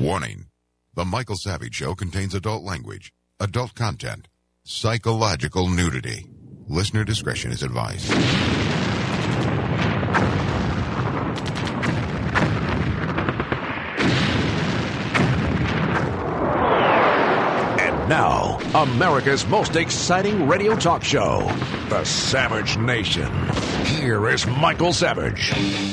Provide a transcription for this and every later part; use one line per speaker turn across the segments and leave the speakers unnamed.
Warning. The Michael Savage Show contains adult language, adult content, psychological nudity. Listener discretion is advised.
And now, America's most exciting radio talk show, The Savage Nation. Here is Michael Savage.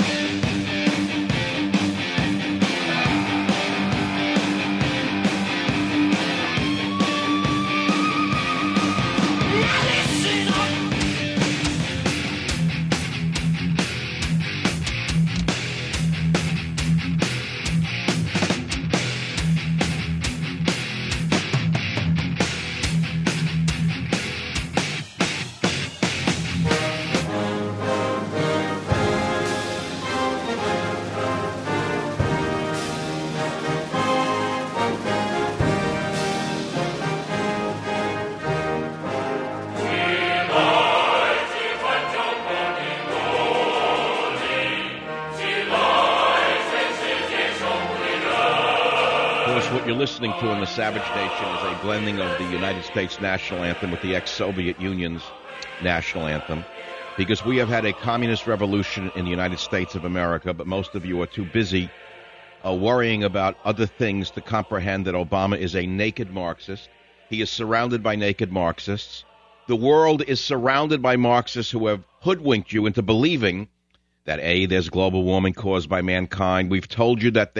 Listening to in the Savage Nation is a blending of the United States national anthem with the ex-Soviet Union's national anthem, because we have had a communist revolution in the United States of America, but most of you are too busy worrying about other things to comprehend that Obama is a naked Marxist. He is surrounded by naked Marxists. The world is surrounded by Marxists who have hoodwinked you into believing that, A, there's global warming caused by mankind. We've told you that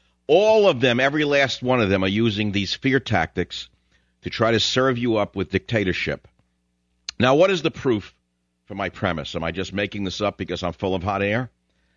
all of them, every last one of them, are using these fear tactics to try to serve you up with dictatorship. Now, what is the proof for my premise? Am I just making this up because I'm full of hot air?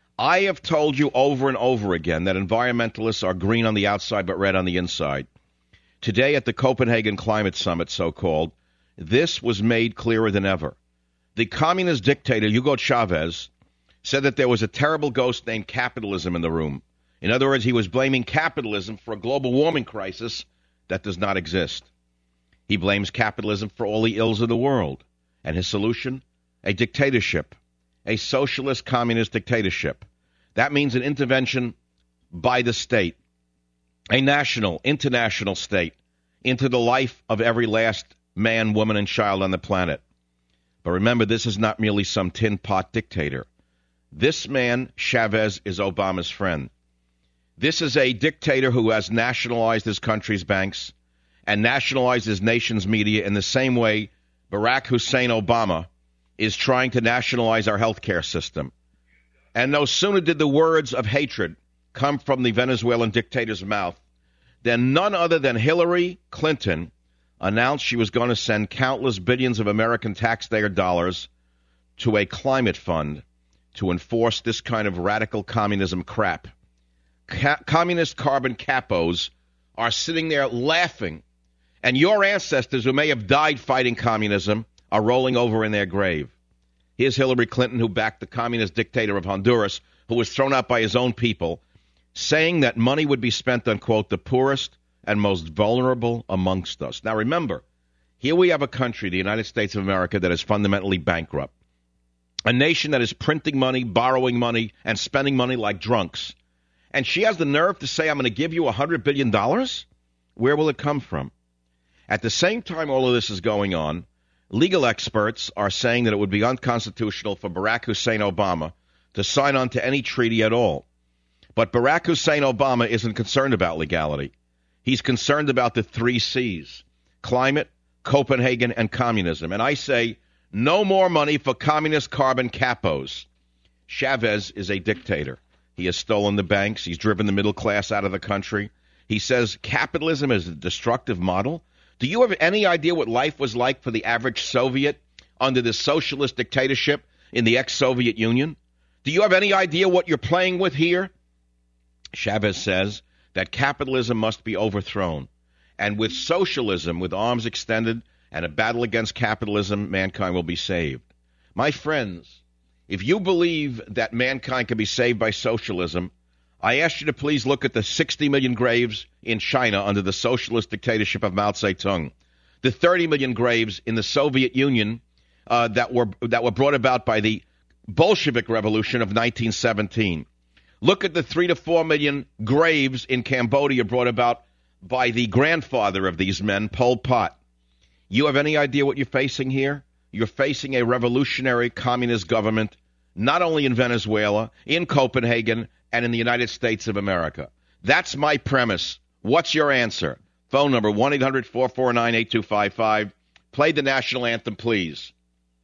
I have told you over and over again that environmentalists are green on the outside but red on the inside. Today at the Copenhagen Climate Summit, so-called, this was made clearer than ever. The communist dictator, Hugo Chavez, said that there was a terrible ghost named capitalism in the room. In other words, he was blaming capitalism for a global warming crisis that does not exist. He blames capitalism for all the ills of the world. And his solution? A dictatorship. A socialist communist dictatorship. That means an intervention by the state. A national, international state into the life of every last man, woman, and child on the planet. But remember, this is not merely some tin pot dictator. This man, Chavez, is Obama's friend. This is a dictator who has nationalized his country's banks and nationalized his nation's media in the same way Barack Hussein Obama is trying to nationalize our healthcare system. And no sooner did the words of hatred come from the Venezuelan dictator's mouth than none other than Hillary Clinton announced she was going to send countless billions of American taxpayer dollars to a climate fund to enforce this kind of radical communism crap. Communist carbon capos are sitting there laughing, and your ancestors who may have died fighting communism are rolling over in their grave. Here's Hillary Clinton, who backed the communist dictator of Honduras, who was thrown out by his own people, saying that money would be spent on, quote, the poorest and most vulnerable amongst us. Now remember, here we have a country, the United States of America, that is fundamentally bankrupt. A nation that is printing money, borrowing money, and spending money like drunks. And she has the nerve to say, I'm going to give you $100 billion? Where will it come from? At the same time all of this is going on, legal experts are saying that it would be unconstitutional for Barack Hussein Obama to sign on to any treaty at all. But Barack Hussein Obama isn't concerned about legality. He's concerned about the 3 C's, climate, Copenhagen, and communism. And I say, no more money for communist carbon capos. Chavez is a dictator. He has stolen the banks. He's driven the middle class out of the country. He says capitalism is a destructive model. Do you have any idea what life was like for the average Soviet under the socialist dictatorship in the ex-Soviet Union? Do you have any idea what you're playing with here? Chavez says that capitalism must be overthrown. And with socialism, with arms extended and a battle against capitalism, mankind will be saved. My friends, if you believe that mankind can be saved by socialism, I ask you to please look at the 60 million graves in China under the socialist dictatorship of Mao Zedong, the 30 million graves in the Soviet Union that were brought about by the Bolshevik Revolution of 1917, Look at the 3 to 4 million graves in Cambodia brought about by the grandfather of these men, Pol Pot. You have any idea what you're facing here? You're facing a revolutionary communist government, not only in Venezuela, in Copenhagen, and in the United States of America. That's my premise. What's your answer? Phone number 1-800-449-8255. Play the national anthem, please.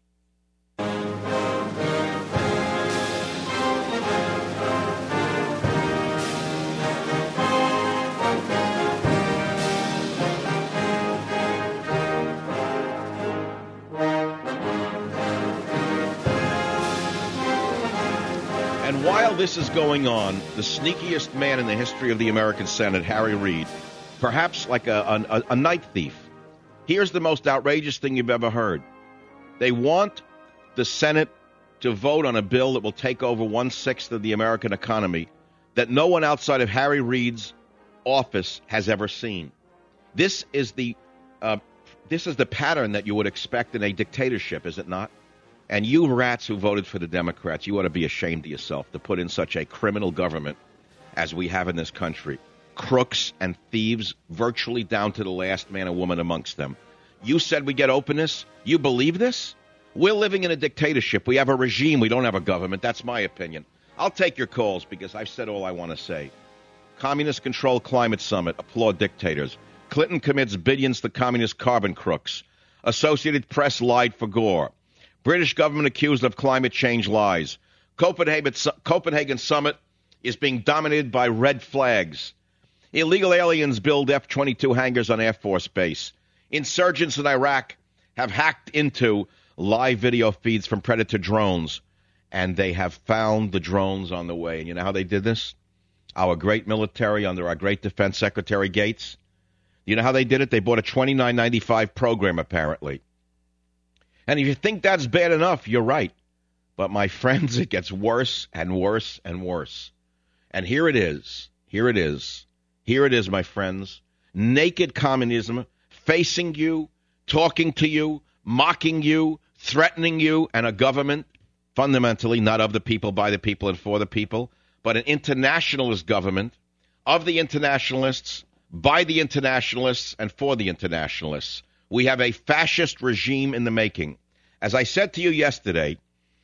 And while this is going on, the sneakiest man in the history of the American Senate, Harry Reid, perhaps like a night thief. Here's the most outrageous thing you've ever heard. They want the Senate to vote on a bill that will take over 1/6 of the American economy that no one outside of Harry Reid's office has ever seen. This is the pattern that you would expect in a dictatorship, is it not? And you rats who voted for the Democrats, you ought to be ashamed of yourself to put in such a criminal government as we have in this country. Crooks and thieves, virtually down to the last man and woman amongst them. You said we get openness? You believe this? We're living in a dictatorship. We have a regime. We don't have a government. That's my opinion. I'll take your calls because I've said all I want to say. Communist-controlled climate summit. Applaud dictators. Clinton commits billions to communist carbon crooks. Associated Press lied for Gore. British government accused of climate change lies. Copenhagen summit is being dominated by red flags. Illegal aliens build F-22 hangars on Air Force Base. Insurgents in Iraq have hacked into live video feeds from Predator drones, and they have found the drones on the way. And you know how they did this? Our great military under our great Defense Secretary Gates. You know how they did it? They bought a $29.95 program, apparently. And if you think that's bad enough, you're right. But, my friends, it gets worse and worse and worse. And here it is. Here it is. Here it is, my friends. Naked communism facing you, talking to you, mocking you, threatening you, and a government fundamentally not of the people, by the people, and for the people, but an internationalist government of the internationalists, by the internationalists, and for the internationalists. We have a fascist regime in the making. As I said to you yesterday,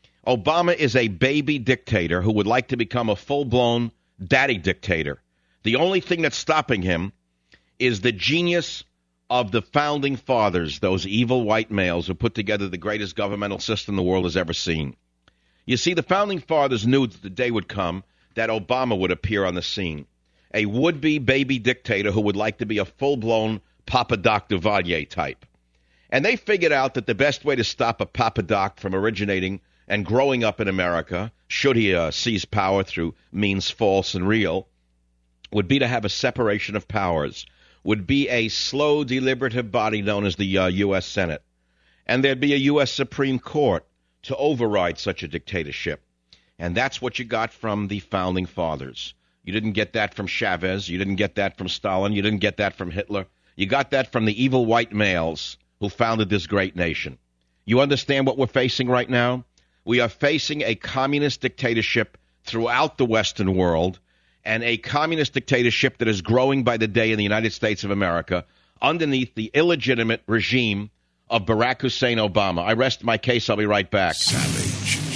Obama is a baby dictator who would like to become a full-blown daddy dictator. The only thing that's stopping him is the genius of the founding fathers, those evil white males who put together the greatest governmental system the world has ever seen. You see, the founding fathers knew that the day would come that Obama would appear on the scene, a would-be baby dictator who would like to be a full-blown Papa Doc Duvalier type. And they figured out that the best way to stop a Papa Doc from originating and growing up in America, should he seize power through means false and real, would be to have a separation of powers, would be a slow, deliberative body known as the U.S. Senate. And there'd be a U.S. Supreme Court to override such a dictatorship. And that's what you got from the founding fathers. You didn't get that from Chavez. You didn't get that from Stalin. You didn't get that from Hitler. You got that from the evil white males who founded this great nation. You understand what we're facing right now? We are facing a communist dictatorship throughout the Western world, and a communist dictatorship that is growing by the day in the United States of America underneath the illegitimate regime of Barack Hussein Obama. I rest my case. I'll be right back.
Savage.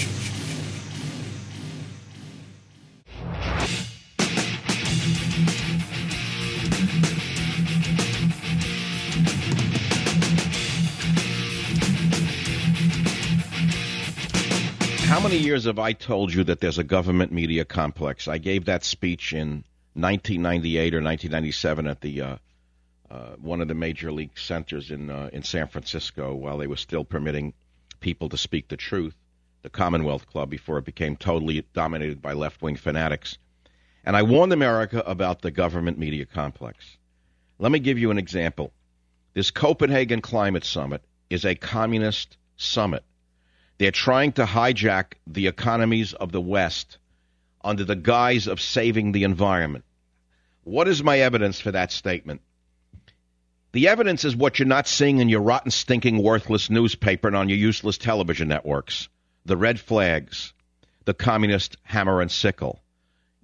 How many years have I told you that there's a government media complex? I gave that speech in 1998 or 1997 at the one of the major league centers in San Francisco while they were still permitting people to speak the truth, the Commonwealth Club, before it became totally dominated by left-wing fanatics. And I warned America about the government media complex. Let me give you an example. This Copenhagen Climate Summit is a communist summit. They're trying to hijack the economies of the West under the guise of saving the environment. What is my evidence for that statement? The evidence is what you're not seeing in your rotten, stinking, worthless newspaper and on your useless television networks. The red flags, the communist hammer and sickle.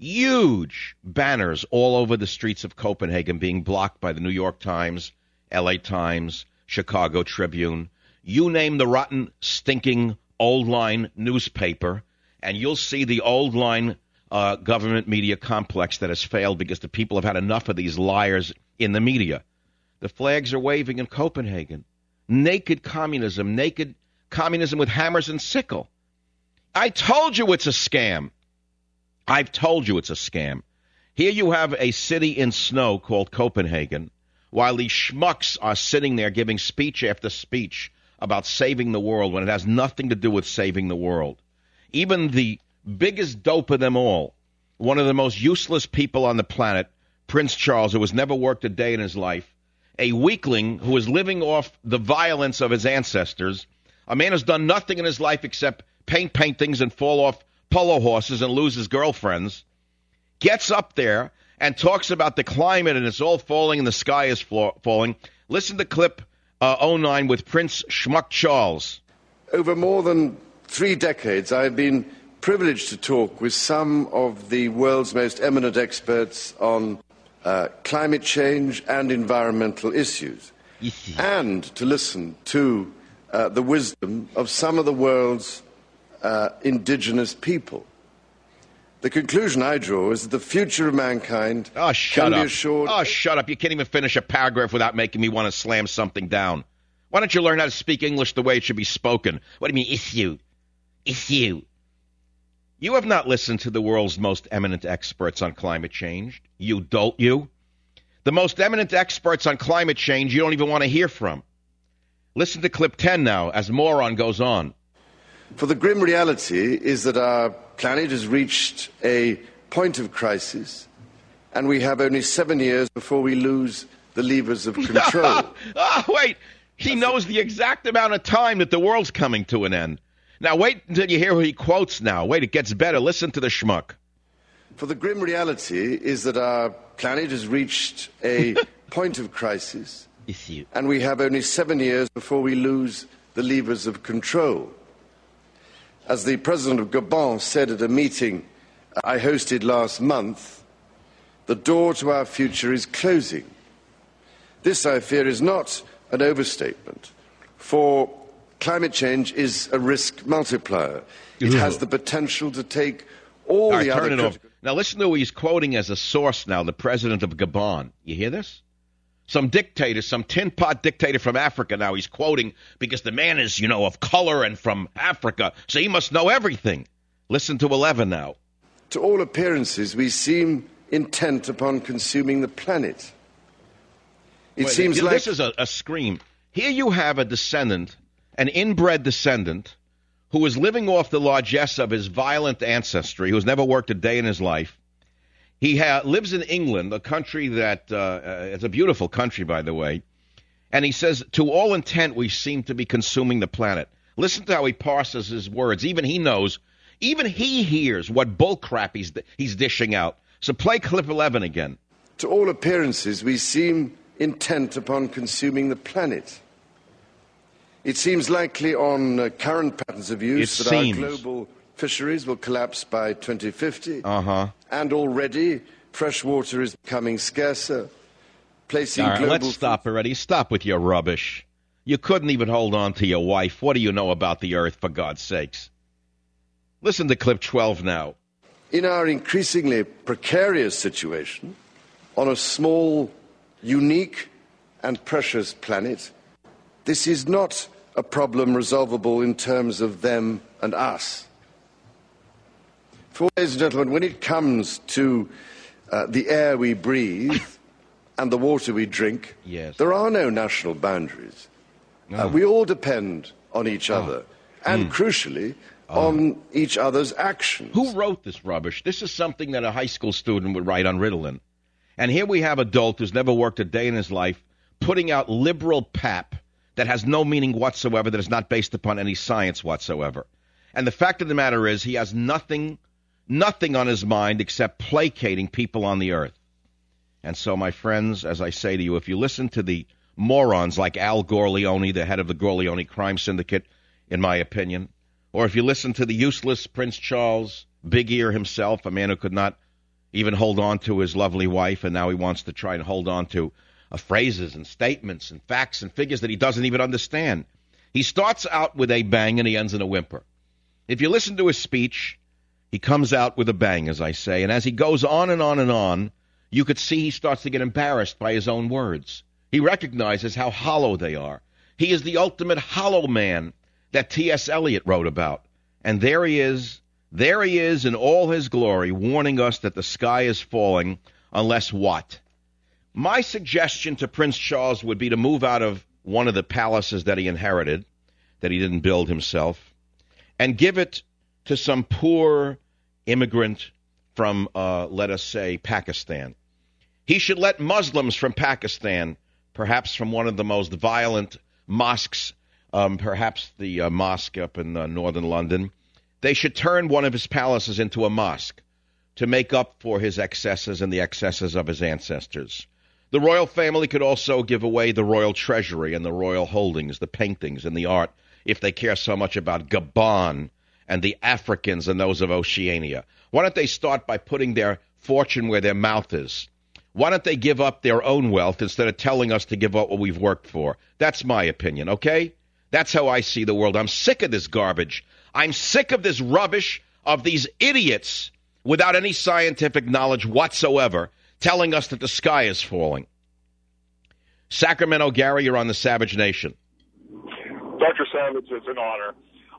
Huge banners all over the streets of Copenhagen being blocked by the New York Times, LA Times, Chicago Tribune. You name the rotten, stinking, old-line newspaper, and you'll see the old-line government media complex that has failed because the people have had enough of these liars in the media. The flags are waving in Copenhagen. Naked communism with hammers and sickle. I told you it's a scam. I've told you it's a scam. Here you have a city in snow called Copenhagen, while these schmucks are sitting there giving speech after speech about saving the world when it has nothing to do with saving the world. Even the biggest dope of them all, one of the most useless people on the planet, Prince Charles, who has never worked a day in his life, a weakling who is living off the violence of his ancestors, a man who's done nothing in his life except paint paintings and fall off polo horses and lose his girlfriends, gets up there and talks about the climate and it's all falling and the sky is falling. Listen to clip 09 with Prince Schmuck Charles.
Over more than 3 decades, I've been privileged to talk with some of the world's most eminent experts on climate change and environmental issues, and to listen to the wisdom of some of the world's indigenous people. The conclusion I draw is that the future of mankind can be assured...
Oh, shut up. You can't even finish a paragraph without making me want to slam something down. Why don't you learn how to speak English the way it should be spoken? What do you mean, issue? Issue. You have not listened to the world's most eminent experts on climate change. You dolt, you. The most eminent experts on climate change you don't even want to hear from. Listen to clip 10 now as Moron goes on.
For the grim reality is that our planet has reached a point of crisis, and we have only 7 years before we lose the levers of control.
Wait. He knows the exact amount of time that the world's coming to an end. Now, wait until you hear who he quotes now. Wait, it gets better. Listen to the schmuck.
For the grim reality is that our planet has reached a point of crisis, and we have only 7 years before we lose the levers of control. As the president of Gabon said at a meeting I hosted last month, the door to our future is closing. This, I fear, is not an overstatement, for climate change is a risk multiplier. It has the potential to take all the other...
Turn it off. Now listen to who he's quoting as a source now, the president of Gabon. You hear this? Some dictator, some tin pot dictator from Africa now he's quoting because the man is, of color and from Africa, so he must know everything. Listen to 11 now.
To all appearances, we seem intent upon consuming the planet. This
is a scream. Here you have a descendant, an inbred descendant, who is living off the largesse of his violent ancestry, who has never worked a day in his life. He lives in England, a country that it's a beautiful country, by the way. And he says, to all intent, we seem to be consuming the planet. Listen to how he parses his words. Even he knows, even he hears what bullcrap he's dishing out. So play clip 11 again.
To all appearances, we seem intent upon consuming the planet. It seems likely on current patterns of use our global fisheries will collapse by 2050. And already fresh water is becoming scarcer, placing global...
Let's stop already. Stop with your rubbish. You couldn't even hold on to your wife. What do you know about the earth, for God's sakes? Listen to clip 12 now.
In our increasingly precarious situation, on a small, unique and precious planet, this is not a problem resolvable in terms of them and us. For, ladies and gentlemen, when it comes to the air we breathe and the water we drink, there are no national boundaries. We all depend on each other and, crucially, on each other's actions.
Who wrote this rubbish? This is something that a high school student would write on Ritalin. And here we have an adult who's never worked a day in his life putting out liberal pap that has no meaning whatsoever, that is not based upon any science whatsoever. And the fact of the matter is he has nothing on his mind except placating people on the earth. And so, my friends, as I say to you, if you listen to the morons like Al Gorleone, the head of the Gorleone crime syndicate, in my opinion, or if you listen to the useless Prince Charles, Big Ear himself, a man who could not even hold on to his lovely wife, and now he wants to try and hold on to phrases and statements and facts and figures that he doesn't even understand. He starts out with a bang and he ends in a whimper. If you listen to his speech, he comes out with a bang, as I say, and as he goes on and on and on, you could see he starts to get embarrassed by his own words. He recognizes how hollow they are. He is the ultimate hollow man that T.S. Eliot wrote about. And there he is in all his glory, warning us that the sky is falling, unless what? My suggestion to Prince Charles would be to move out of one of the palaces that he inherited, that he didn't build himself, and give it to some poor immigrant from, let us say, Pakistan. He should let Muslims from Pakistan, perhaps from one of the most violent mosques, perhaps the mosque up in northern London, they should turn one of his palaces into a mosque to make up for his excesses and the excesses of his ancestors. The royal family could also give away the royal treasury and the royal holdings, the paintings and the art, if they care so much about Gabon and the Africans and those of Oceania. Why don't they start by putting their fortune where their mouth is? Why don't they give up their own wealth instead of telling us to give up what we've worked for? That's my opinion, okay? That's how I see the world. I'm sick of this garbage. I'm sick of this rubbish, of these idiots without any scientific knowledge whatsoever telling us that the sky is falling. Sacramento, Gary, you're on the Savage Nation.
Dr. Savage, it's an honor.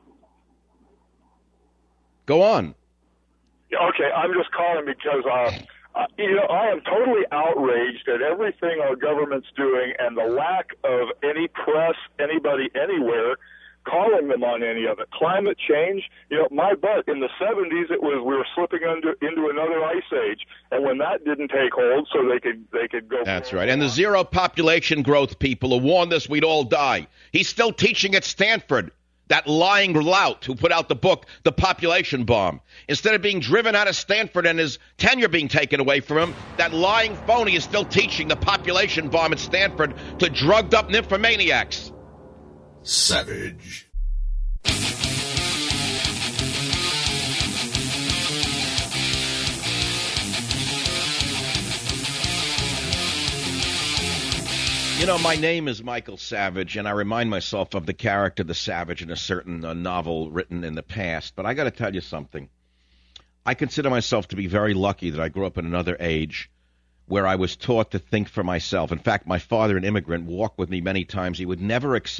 Go on.
Okay, I'm just calling because, I am totally outraged at everything our government's doing and the lack of any press, anybody anywhere calling them on any of it. Climate change, my butt, in the 70s we were slipping into another ice age, and when that didn't take hold, so they could go.
That's right. And the zero population growth people who warned us we'd all die. He's still teaching at Stanford, that lying lout who put out the book, The Population Bomb. Instead of being driven out of Stanford and his tenure being taken away from him, that lying phony is still teaching the population bomb at Stanford to drugged up nymphomaniacs.
Savage.
My name is Michael Savage, and I remind myself of the character, the Savage, in a certain novel written in the past. But I got to tell you something. I consider myself to be very lucky that I grew up in another age where I was taught to think for myself. In fact, my father, an immigrant, walked with me many times. He wouldn't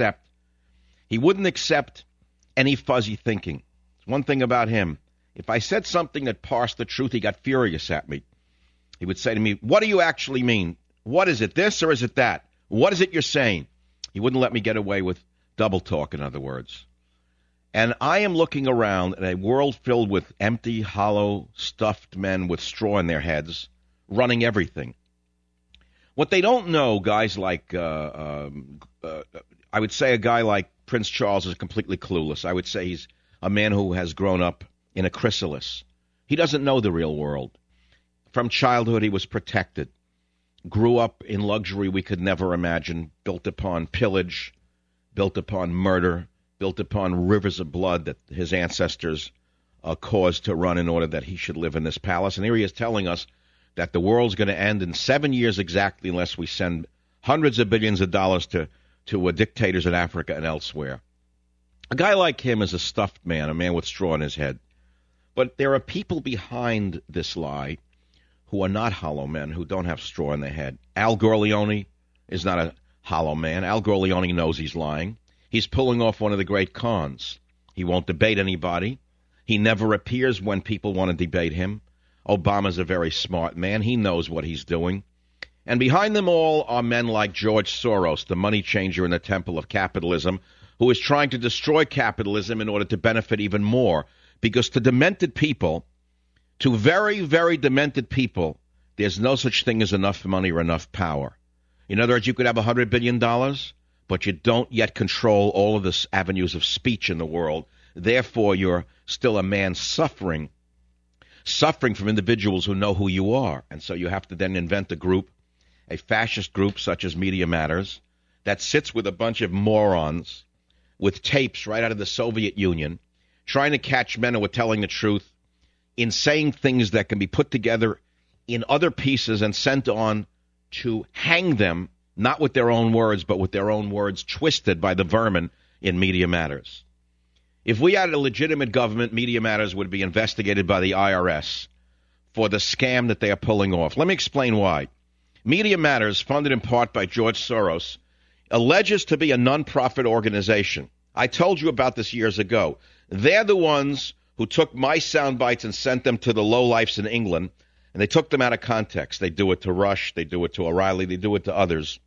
accept any fuzzy thinking. One thing about him, if I said something that parsed the truth, he got furious at me. He would say to me, "What do you actually mean? What is it, this or is it that? What is it you're saying?" He wouldn't let me get away with double talk, in other words. And I am looking around at a world filled with empty, hollow, stuffed men with straw in their heads, running everything. What they don't know, guys like, I would say a guy like Prince Charles is completely clueless. I would say he's a man who has grown up in a chrysalis. He doesn't know the real world. From childhood, he was protected. Grew up in luxury we could never imagine, built upon pillage, built upon murder, built upon rivers of blood that his ancestors caused to run in order that he should live in this palace. And here he is telling us that the world's going to end in 7 years exactly unless we send hundreds of billions of dollars to dictators in Africa and elsewhere. A guy like him is a stuffed man, a man with straw in his head. But there are people behind this lie who are not hollow men, who don't have straw in their head. Al Corleone is not a hollow man. Al Corleone knows he's lying. He's pulling off one of the great cons. He won't debate anybody. He never appears when people want to debate him. Obama's a very smart man. He knows what he's doing. And behind them all are men like George Soros, the money changer in the temple of capitalism, who is trying to destroy capitalism in order to benefit even more. Because to demented people, to very, very demented people, there's no such thing as enough money or enough power. In other words, you could have $100 billion, but you don't yet control all of the avenues of speech in the world. Therefore, you're still a man suffering from individuals who know who you are. And so you have to then invent a group, a fascist group such as Media Matters, that sits with a bunch of morons with tapes right out of the Soviet Union, trying to catch men who are telling the truth in saying things that can be put together in other pieces and sent on to hang them, not with their own words, but with their own words twisted by the vermin in Media Matters. If we had a legitimate government, Media Matters would be investigated by the IRS for the scam that they are pulling off. Let me explain why. Media Matters, funded in part by George Soros, alleges to be a nonprofit organization. I told you about this years ago. They're the ones who took my sound bites and sent them to the lowlifes in England, and they took them out of context. They do it to Rush, they do it to O'Reilly, they do it to others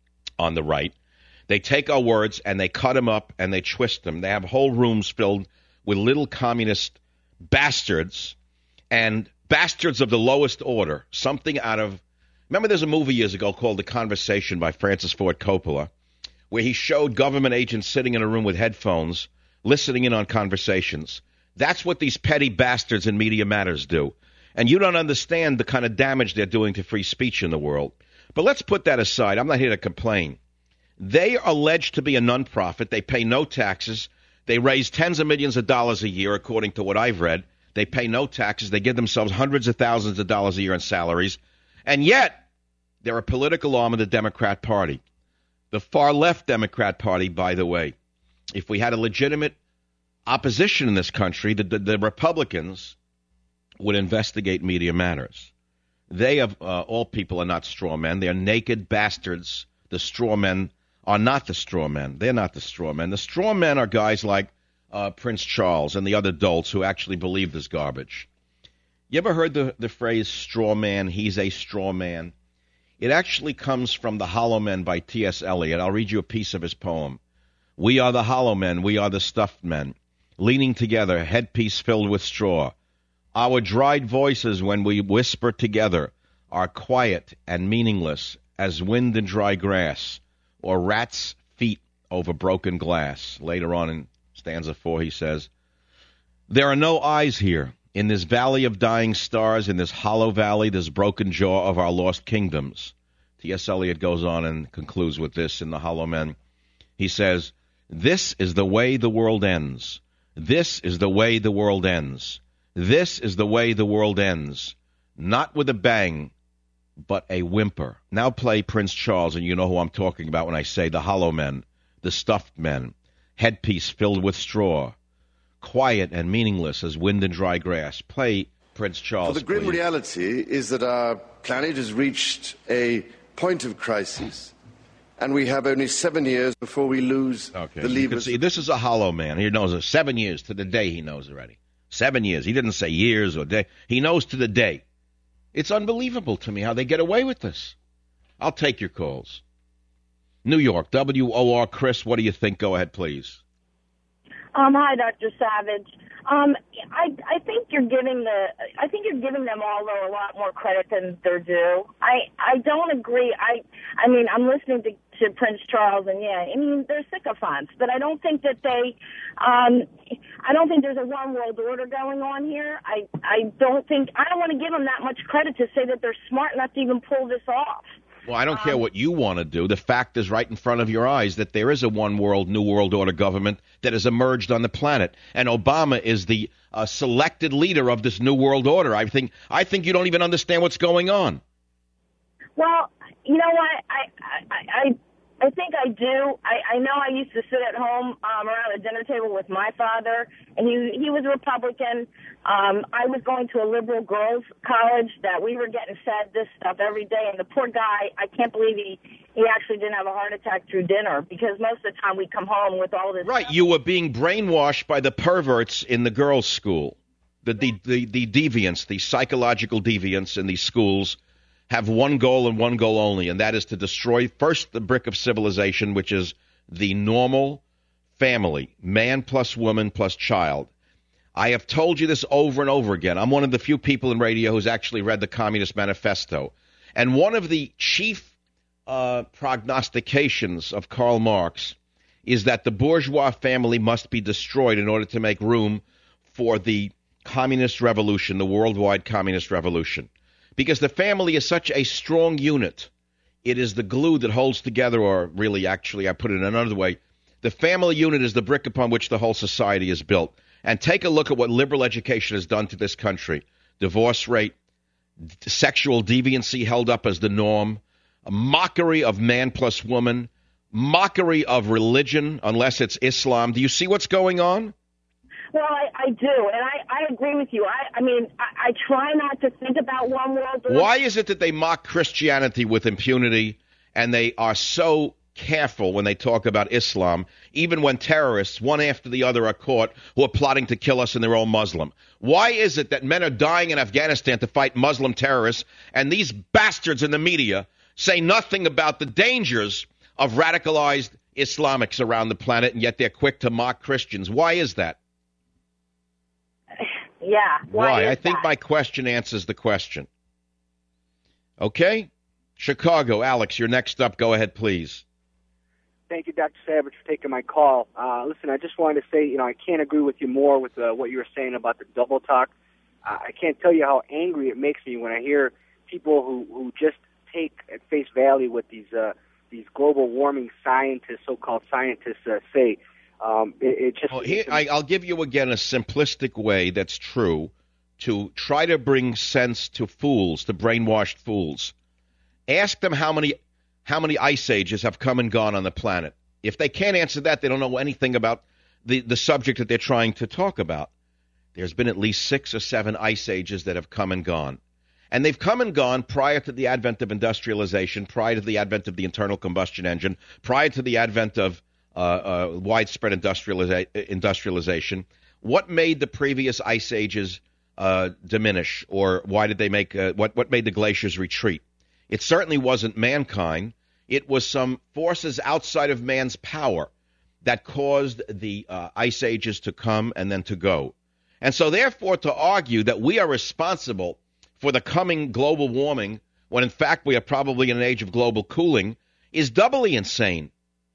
on the right. They take our words and they cut them up and they twist them. They have whole rooms filled with little communist bastards and bastards of the lowest order. Something out of, remember there's a movie years ago called The Conversation by Francis Ford Coppola, where he showed government agents sitting in a room with headphones, listening in on conversations. That's what these petty bastards in Media Matters do. And you don't understand the kind of damage they're doing to free speech in the world. But let's put that aside. I'm not here to complain. They are alleged to be a nonprofit. They pay no taxes. They raise tens of millions of dollars a year, according to what I've read. They pay no taxes. They give themselves hundreds of thousands of dollars a year in salaries. And yet, they're a political arm of the Democrat Party. The far-left Democrat Party, by the way. If we had a legitimate opposition in this country, the Republicans would investigate Media Matters. They, of all people, are not straw men. They are naked bastards. The straw men are not the straw men. They're not the straw men. The straw men are guys like Prince Charles and the other dolts who actually believe this garbage. You ever heard the phrase straw man? He's a straw man. It actually comes from The Hollow Men by T.S. Eliot. I'll read you a piece of his poem. We are the hollow men. We are the stuffed men. Leaning together, headpiece filled with straw. Our dried voices, when we whisper together, are quiet and meaningless as wind in dry grass, or rats' feet over broken glass. Later on in stanza 4, he says, there are no eyes here. In this valley of dying stars, in this hollow valley, this broken jaw of our lost kingdoms. T.S. Eliot goes on and concludes with this in The Hollow Men. He says, this is the way the world ends. This is the way the world ends. This is the way the world ends. Not with a bang, but a whimper. Now play Prince Charles, and you know who I'm talking about when I say the hollow men, the stuffed men, headpiece filled with straw, quiet and meaningless as wind and dry grass. Play Prince Charles,
For the grim
please.
reality is that our planet has reached a point of crisis, and we have only 7 years before we lose the levers.
See, this is a hollow man. He knows it. 7 years to the day he knows already. 7 years. He didn't say years or day. He knows to the day. It's unbelievable to me how they get away with this. I'll take your calls. New York, WOR, Chris, what do you think? Go ahead, please.
Hi, Dr. Savage. I think you're giving them all though a lot more credit than they're due. I don't agree. I mean I'm listening to Prince Charles, and yeah, I mean they're sycophants, but I don't think that they I don't think there's a one world order going on here. I don't want to give them that much credit to say that they're smart enough to even pull this off.
Well, I don't care what you want to do. The fact is right in front of your eyes that there is a one world, new world order government that has emerged on the planet. And Obama is the selected leader of this new world order. I think you don't even understand what's going on.
Well, you know what? I think I do. I know I used to sit at home around a dinner table with my father, and he was a Republican. I was going to a liberal girls' college that we were getting fed this stuff every day, and the poor guy, I can't believe he actually didn't have a heart attack through dinner, because most of the time we come home with all this
Right,
stuff.
you were being brainwashed by the perverts in the girls' school. The deviants, the psychological deviants in these schools have one goal and one goal only, and that is to destroy first the brick of civilization, which is the normal family, man plus woman plus child. I have told you this over and over again. I'm one of the few people in radio who's actually read the Communist Manifesto. And one of the chief prognostications of Karl Marx is that the bourgeois family must be destroyed in order to make room for the communist revolution, the worldwide communist revolution. Because the family is such a strong unit. It is the glue that holds together, or really, actually, I put it in another way. The family unit is the brick upon which the whole society is built. And take a look at what liberal education has done to this country. Divorce rate, sexual deviancy held up as the norm, a mockery of man plus woman, mockery of religion, unless it's Islam. Do you see what's going on?
Well, I do, and I agree with you. I try not to think about one world.
Why is it that they mock Christianity with impunity, and they are so careful when they talk about Islam, even when terrorists, one after the other, are caught who are plotting to kill us and they're all Muslim? Why is it that men are dying in Afghanistan to fight Muslim terrorists, and these bastards in the media say nothing about the dangers of radicalized Islamics around the planet, and yet they're quick to mock Christians? Why is that?
Yeah. Why?
I think my question answers the question. Okay? Chicago, Alex, you're next up. Go ahead, please.
Thank you, Dr. Savage, for taking my call. Listen, I just wanted to say, I can't agree with you more with what you were saying about the double talk. I can't tell you how angry it makes me when I hear people who just take at face value what these global warming scientists, so-called scientists, say.
I'll give you again a simplistic way that's true to try to bring sense to fools, to brainwashed fools. Ask them how many ice ages have come and gone on the planet. If they can't answer that, they don't know anything about the subject that they're trying to talk about. There's been at least 6 or 7 ice ages that have come and gone. And they've come and gone prior to the advent of industrialization, prior to the advent of the internal combustion engine, prior to the advent of widespread industrialization. What made the previous ice ages diminish, or why did they make what made the glaciers retreat? It certainly wasn't mankind. It was some forces outside of man's power that caused the ice ages to come and then to go. And so, therefore, to argue that we are responsible for the coming global warming, when in fact we are probably in an age of global cooling, is doubly insane.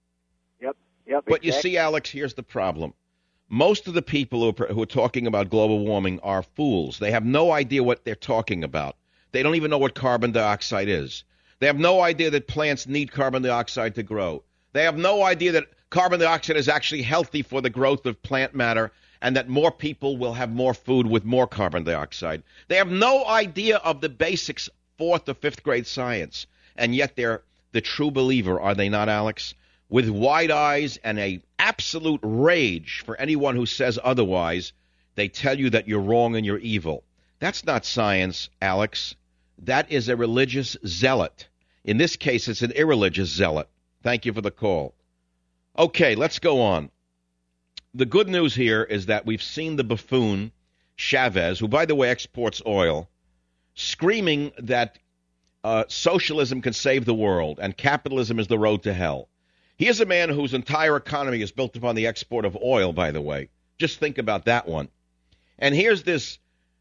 Yep,
but exactly. You see, Alex, here's the problem. Most of the people who are talking about global warming are fools. They have no idea what they're talking about. They don't even know what carbon dioxide is. They have no idea that plants need carbon dioxide to grow. They have no idea that carbon dioxide is actually healthy for the growth of plant matter, and that more people will have more food with more carbon dioxide. They have no idea of the basics, 4th or 5th grade science, and yet they're the true believer, are they not, Alex? With wide eyes and a absolute rage for anyone who says otherwise. They tell you that you're wrong and you're evil. That's not science, Alex. That is a religious zealot. In this case, it's an irreligious zealot. Thank you for the call. Okay, let's go on. The good news here is that we've seen the buffoon, Chavez, who, by the way, exports oil, screaming that socialism can save the world and capitalism is the road to hell. He is a man whose entire economy is built upon the export of oil, by the way. Just think about that one. And here's this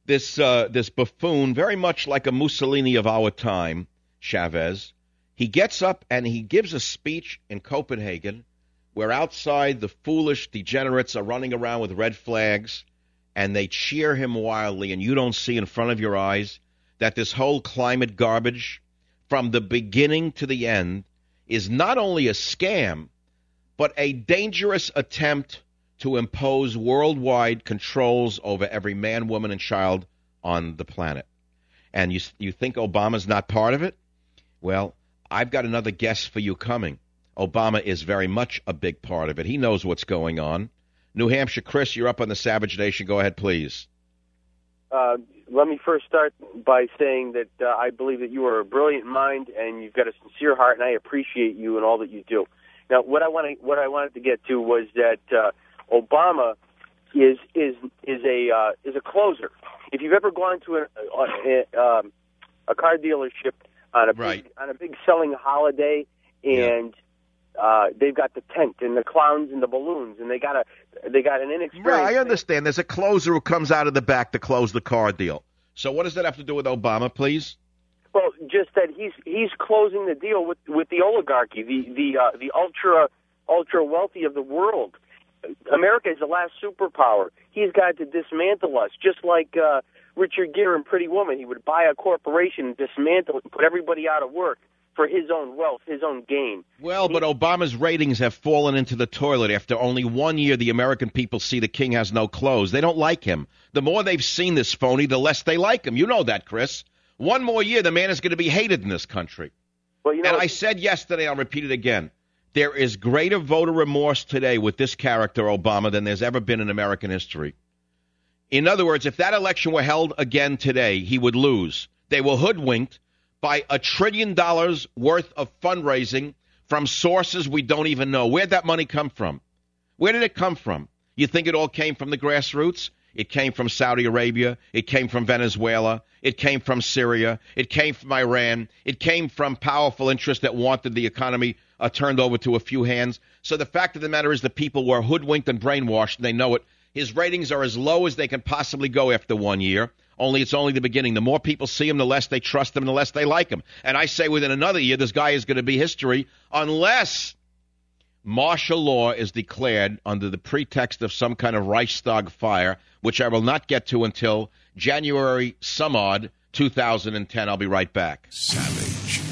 buffoon, very much like a Mussolini of our time, Chavez. He gets up and he gives a speech in Copenhagen where outside the foolish degenerates are running around with red flags and they cheer him wildly, and you don't see in front of your eyes that this whole climate garbage, from the beginning to the end, is not only a scam, but a dangerous attempt to impose worldwide controls over every man, woman, and child on the planet. And you think Obama's not part of it? Well, I've got another guess for you coming. Obama is very much a big part of it. He knows what's going on. New Hampshire, Chris, you're up on the Savage Nation. Go ahead, please.
Let me first start by saying that I believe that you are a brilliant mind and you've got a sincere heart, and I appreciate you and all that you do. Now, what I wanted to get to was that Obama is a closer. If you've ever gone to a car dealership on a big selling holiday, and they've got the tent and the clowns and the balloons, and they got an inexperienced.
Right, I understand. There's a closer who comes out of the back to close the car deal. So what does that have to do with Obama, please?
Well, just that he's closing the deal with the oligarchy, the ultra wealthy of the world. America is the last superpower. He's got to dismantle us, just like Richard Gere in Pretty Woman. He would buy a corporation, dismantle it, and put everybody out of work for his own wealth, his own gain.
Well, but Obama's ratings have fallen into the toilet. After only 1 year, the American people see the king has no clothes. They don't like him. The more they've seen this phony, the less they like him. You know that, Chris. One more year, the man is going to be hated in this country.
Well,
and I said yesterday, I'll repeat it again, there is greater voter remorse today with this character, Obama, than there's ever been in American history. In other words, if that election were held again today, he would lose. They were hoodwinked by $1 trillion worth of fundraising from sources we don't even know. Where'd that money come from? Where did it come from? You think it all came from the grassroots? It came from Saudi Arabia. It came from Venezuela. It came from Syria. It came from Iran. It came from powerful interests that wanted the economy turned over to a few hands. So the fact of the matter is the people were hoodwinked and brainwashed, and they know it. His ratings are as low as they can possibly go after 1 year. It's only the beginning. The more people see him, the less they trust him, and the less they like him. And I say within another year, this guy is going to be history unless martial law is declared under the pretext of some kind of Reichstag fire, which I will not get to until January some odd 2010. I'll be right back.
Savage.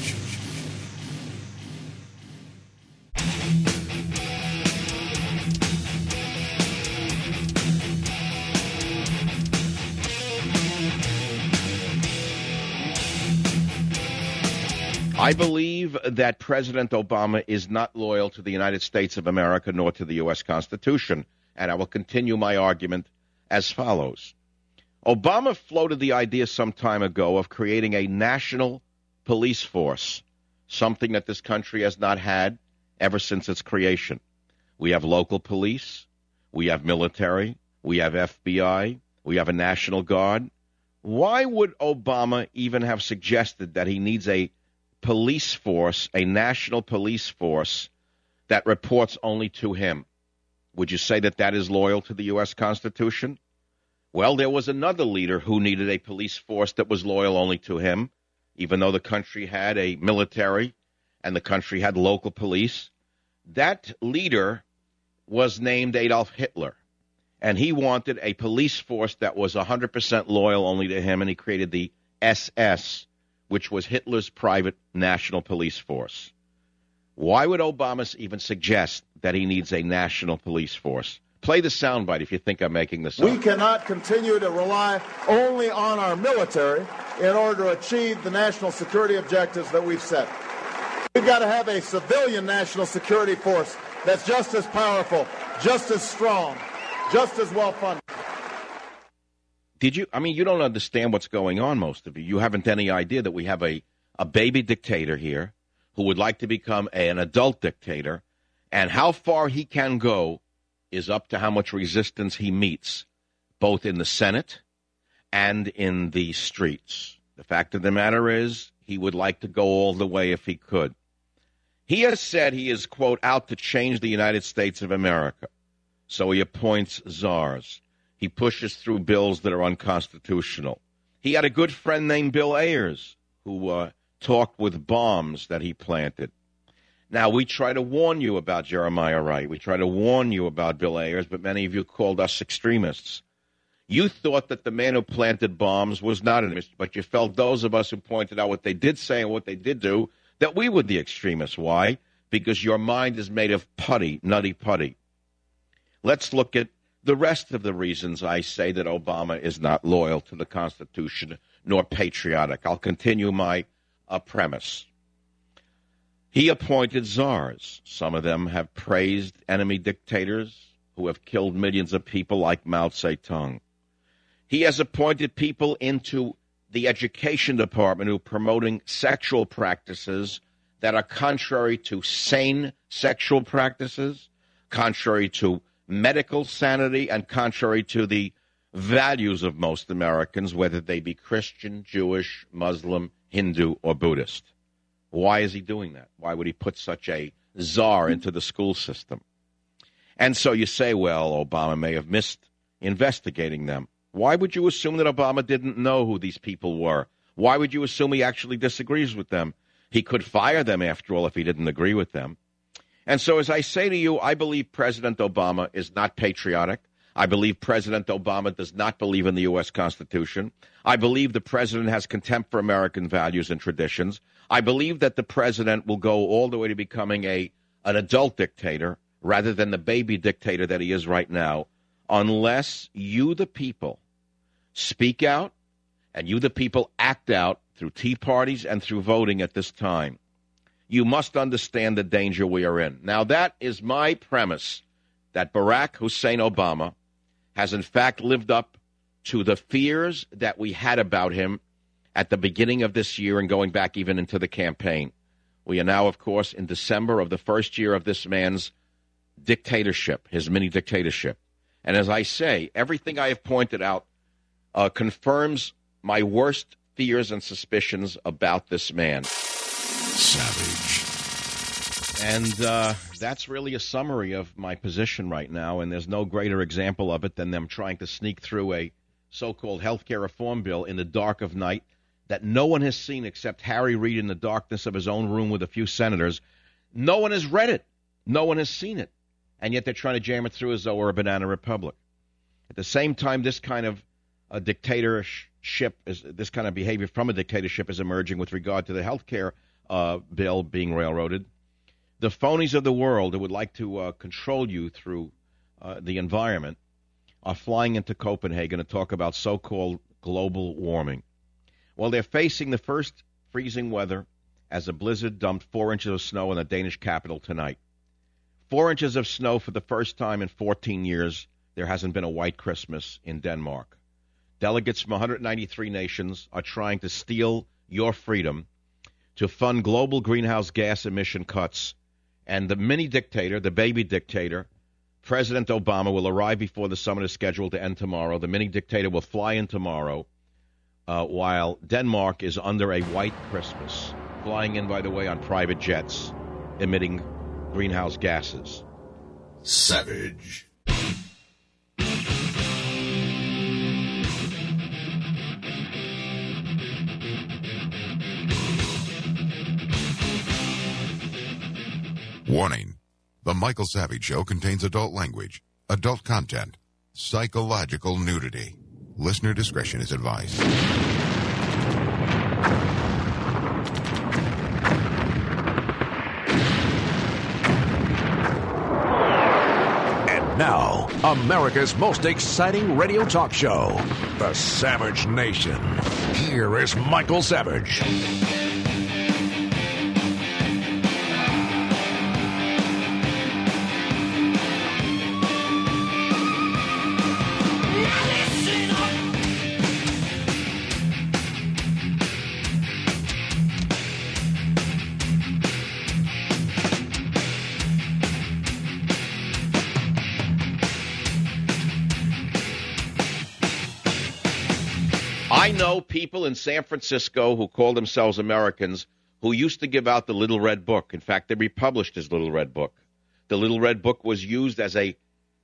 I believe that President Obama is not loyal to the United States of America nor to the U.S. Constitution, and I will continue my argument as follows. Obama floated the idea some time ago of creating a national police force, something that this country has not had ever since its creation. We have local police, we have military, we have FBI, we have a National Guard. Why would Obama even have suggested that he needs a police force, a national police force that reports only to him? Would you say that that is loyal to the U.S. Constitution? Well, there was another leader who needed a police force that was loyal only to him, even though the country had a military and the country had local police. That leader was named Adolf Hitler, and he wanted a police force that was 100% loyal only to him, and he created the SS, which was Hitler's private national police force. Why would Obama even suggest that he needs a national police force? Play the soundbite if you think I'm making this up.
We cannot continue to rely only on our military in order to achieve the national security objectives that we've set. We've got to have a civilian national security force that's just as powerful, just as strong, just as well funded.
You don't understand what's going on, most of you. You haven't any idea that we have a baby dictator here who would like to become an adult dictator, and how far he can go is up to how much resistance he meets, both in the Senate and in the streets. The fact of the matter is, he would like to go all the way if he could. He has said he is, quote, out to change the United States of America. So he appoints czars. He pushes through bills that are unconstitutional. He had a good friend named Bill Ayers who talked with bombs that he planted. Now, we try to warn you about Jeremiah Wright. We try to warn you about Bill Ayers, but many of you called us extremists. You thought that the man who planted bombs was not an extremist, but you felt those of us who pointed out what they did say and what they did do, that we were the extremists. Why? Because your mind is made of putty, nutty putty. Let's look at the rest of the reasons I say that Obama is not loyal to the Constitution nor patriotic. I'll continue my premise. He appointed czars. Some of them have praised enemy dictators who have killed millions of people like Mao Zedong. He has appointed people into the education department who are promoting sexual practices that are contrary to sane sexual practices, contrary to medical sanity, and contrary to the values of most Americans, whether they be Christian, Jewish, Muslim, Hindu, or Buddhist. Why is he doing that? Why would he put such a czar into the school system? And so you say, well, Obama may have missed investigating them. Why would you assume that Obama didn't know who these people were? Why would you assume he actually disagrees with them? He could fire them, after all, if he didn't agree with them. And so as I say to you, I believe President Obama is not patriotic. I believe President Obama does not believe in the U.S. Constitution. I believe the president has contempt for American values and traditions. I believe that the president will go all the way to becoming an adult dictator rather than the baby dictator that he is right now, unless you, the people, speak out and you, the people, act out through tea parties and through voting at this time, you must understand the danger we are in. Now, that is my premise, that Barack Hussein Obama has, in fact, lived up to the fears that we had about him at the beginning of this year and going back even into the campaign. We are now, of course, in December of the first year of this man's dictatorship, his mini-dictatorship. And as I say, everything I have pointed out confirms my worst fears and suspicions about this man.
Savage.
And that's really a summary of my position right now, and there's no greater example of it than them trying to sneak through a so-called health care reform bill in the dark of night that no one has seen except Harry Reid in the darkness of his own room with a few senators. No one has read it. No one has seen it. And yet they're trying to jam it through as though we're a banana republic. At the same time, this kind of a dictatorship, this kind of behavior from a dictatorship is emerging with regard to the health care bill being railroaded. The phonies of the world who would like to control you through the environment are flying into Copenhagen to talk about so-called global warming. Well, they're facing the first freezing weather as a blizzard dumped 4 inches of snow in the Danish capital tonight. 4 inches of snow for the first time in 14 years. There hasn't been a white Christmas in Denmark. Delegates from 193 nations are trying to steal your freedom to fund global greenhouse gas emission cuts. And the mini-dictator, the baby dictator, President Obama, will arrive before the summit is scheduled to end tomorrow. The mini-dictator will fly in tomorrow while Denmark is under a white Christmas, flying in, by the way, on private jets, emitting greenhouse gases.
Savage. Warning. The Michael Savage Show contains adult language, adult content, psychological nudity. Listener discretion is advised.
And now, America's most exciting radio talk show, The Savage Nation. Here is Michael Savage.
I know people in San Francisco who call themselves Americans who used to give out the Little Red Book. In fact, they republished his Little Red Book. The Little Red Book was used as a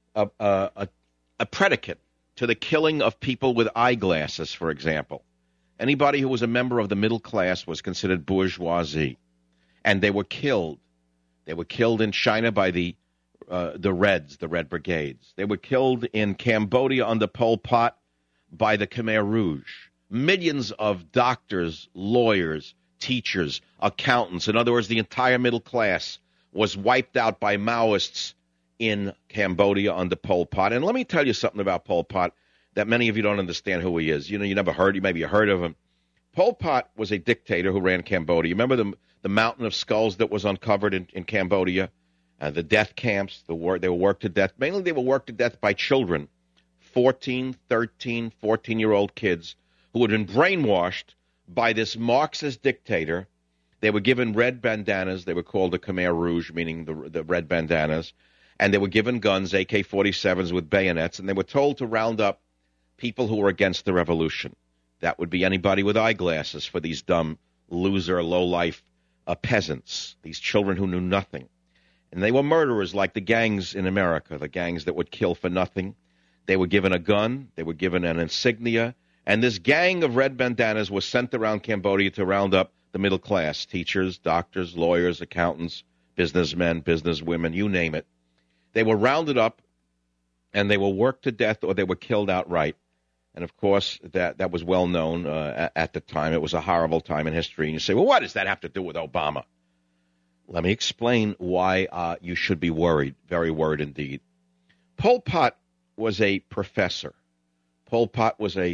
predicate to the killing of people with eyeglasses, for example. Anybody who was a member of the middle class was considered bourgeoisie, and they were killed. They were killed in China by the Reds, the Red Brigades. They were killed in Cambodia under Pol Pot by the Khmer Rouge. Millions of doctors, lawyers, teachers, accountants, in other words, the entire middle class was wiped out by Maoists in Cambodia under Pol Pot. And let me tell you something about Pol Pot that many of you don't understand who he is. You know, maybe you heard of him. Pol Pot was a dictator who ran Cambodia. Remember the mountain of skulls that was uncovered in Cambodia? The death camps, they were worked to death. Mainly they were worked to death by children, 14, 13, 14-year-old kids who had been brainwashed by this Marxist dictator. They were given red bandanas. They were called the Khmer Rouge, meaning the red bandanas. And they were given guns, AK-47s with bayonets, and they were told to round up people who were against the revolution. That would be anybody with eyeglasses for these dumb, loser, low-life peasants, these children who knew nothing. And they were murderers like the gangs in America, the gangs that would kill for nothing. They were given a gun. They were given an insignia. And this gang of red bandanas was sent around Cambodia to round up the middle class, teachers, doctors, lawyers, accountants, businessmen, businesswomen, you name it. They were rounded up, and they were worked to death or they were killed outright. And, of course, that was well known at the time. It was a horrible time in history. And you say, well, what does that have to do with Obama? Let me explain why you should be worried, very worried indeed. Pol Pot was a professor. Pol Pot was a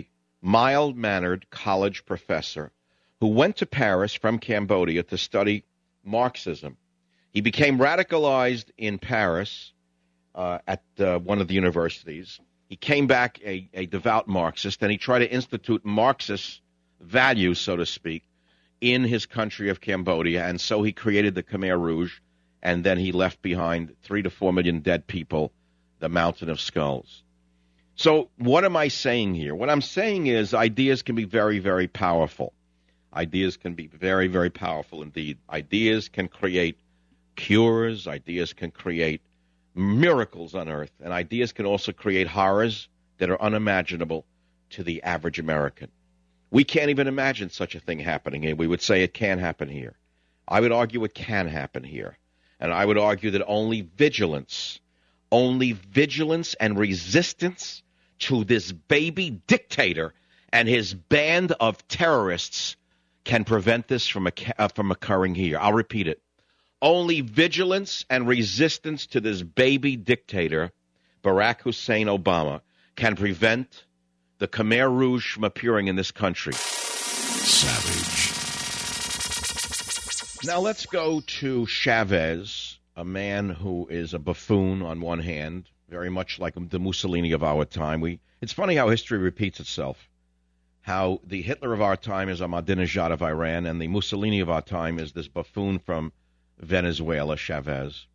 mild-mannered college professor who went to Paris from Cambodia to study Marxism. He became radicalized in Paris at one of the universities. He came back a devout Marxist, and he tried to institute Marxist values, so to speak, in his country of Cambodia, and so he created the Khmer Rouge, and then he left behind 3 to 4 million dead people, the Mountain of Skulls. So what am I saying here? What I'm saying is ideas can be very, very powerful. Ideas can be very, very powerful indeed. Ideas can create cures. Ideas can create miracles on earth. And ideas can also create horrors that are unimaginable to the average American. We can't even imagine such a thing happening here. We would say it can happen here. I would argue it can happen here. And I would argue that only vigilance and resistance to this baby dictator and his band of terrorists can prevent this from occurring here. I'll repeat it. Only vigilance and resistance to this baby dictator, Barack Hussein Obama, can prevent the Khmer Rouge from appearing in this country.
Savage.
Now let's go to Chavez, a man who is a buffoon on one hand, very much like the Mussolini of our time. It's funny how history repeats itself. How the Hitler of our time is Ahmadinejad of Iran, and the Mussolini of our time is this buffoon from Venezuela, Chavez.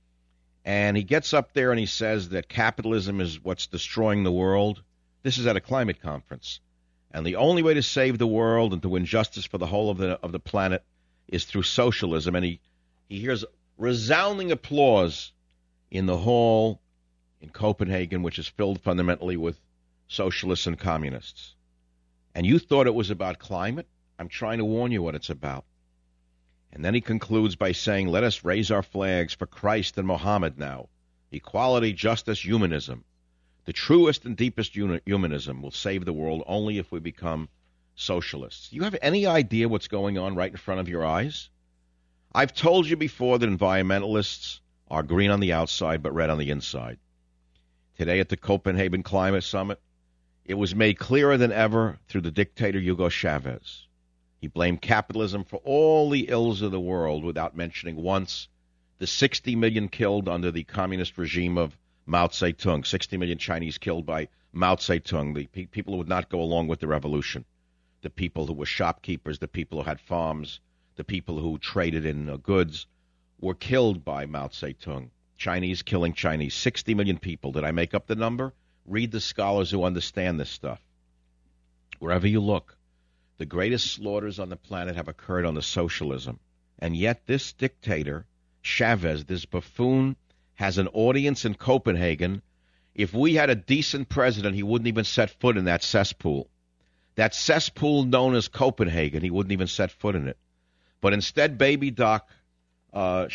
And he gets up there and he says that capitalism is what's destroying the world. This is at a climate conference. And the only way to save the world and to win justice for the whole of the planet is through socialism. And he hears resounding applause in the hall in Copenhagen, which is filled fundamentally with socialists and communists. And you thought it was about climate? I'm trying to warn you what it's about. And then he concludes by saying, let us raise our flags for Christ and Mohammed now. Equality, justice, humanism. The truest and deepest humanism will save the world only if we become socialists. Do you have any idea what's going on right in front of your eyes? I've told you before that environmentalists are green on the outside but red on the inside. Today at the Copenhagen Climate Summit, it was made clearer than ever through the dictator Hugo Chavez. He blamed capitalism for all the ills of the world without mentioning once the 60 million killed under the communist regime of Mao Zedong, 60 million Chinese killed by Mao Zedong, the people who would not go along with the revolution, the people who were shopkeepers, the people who had farms, the people who traded in goods were killed by Mao Zedong. Chinese killing Chinese, 60 million people. Did I make up the number? Read the scholars who understand this stuff. Wherever you look, the greatest slaughters on the planet have occurred under socialism. And yet this dictator, Chavez, this buffoon, has an audience in Copenhagen. If we had a decent president, he wouldn't even set foot in that cesspool. That cesspool known as Copenhagen, he wouldn't even set foot in it. But instead, Baby Doc, our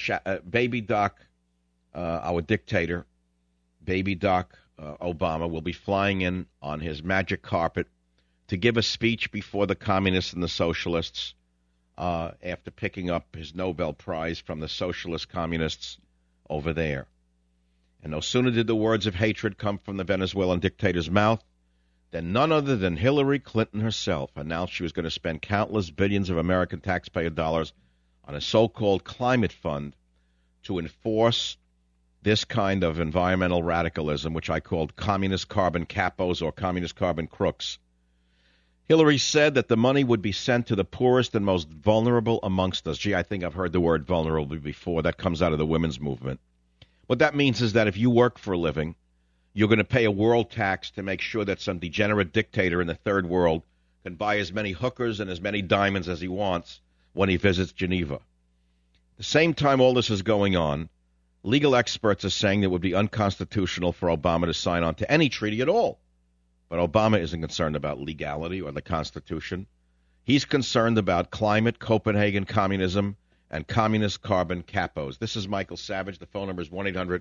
dictator, Baby Doc Obama, will be flying in on his magic carpet to give a speech before the communists and the socialists after picking up his Nobel Prize from the socialist communists over there. And no sooner did the words of hatred come from the Venezuelan dictator's mouth than none other than Hillary Clinton herself announced she was going to spend countless billions of American taxpayer dollars on a so-called climate fund to enforce this kind of environmental radicalism, which I called communist carbon capos or communist carbon crooks. Hillary said that the money would be sent to the poorest and most vulnerable amongst us. Gee, I think I've heard the word vulnerable before. That comes out of the women's movement. What that means is that if you work for a living, you're going to pay a world tax to make sure that some degenerate dictator in the third world can buy as many hookers and as many diamonds as he wants when he visits Geneva. At the same time all this is going on, legal experts are saying it would be unconstitutional for Obama to sign on to any treaty at all. But Obama isn't concerned about legality or the Constitution. He's concerned about climate, Copenhagen communism, and communist carbon capos. This is Michael Savage. The phone number is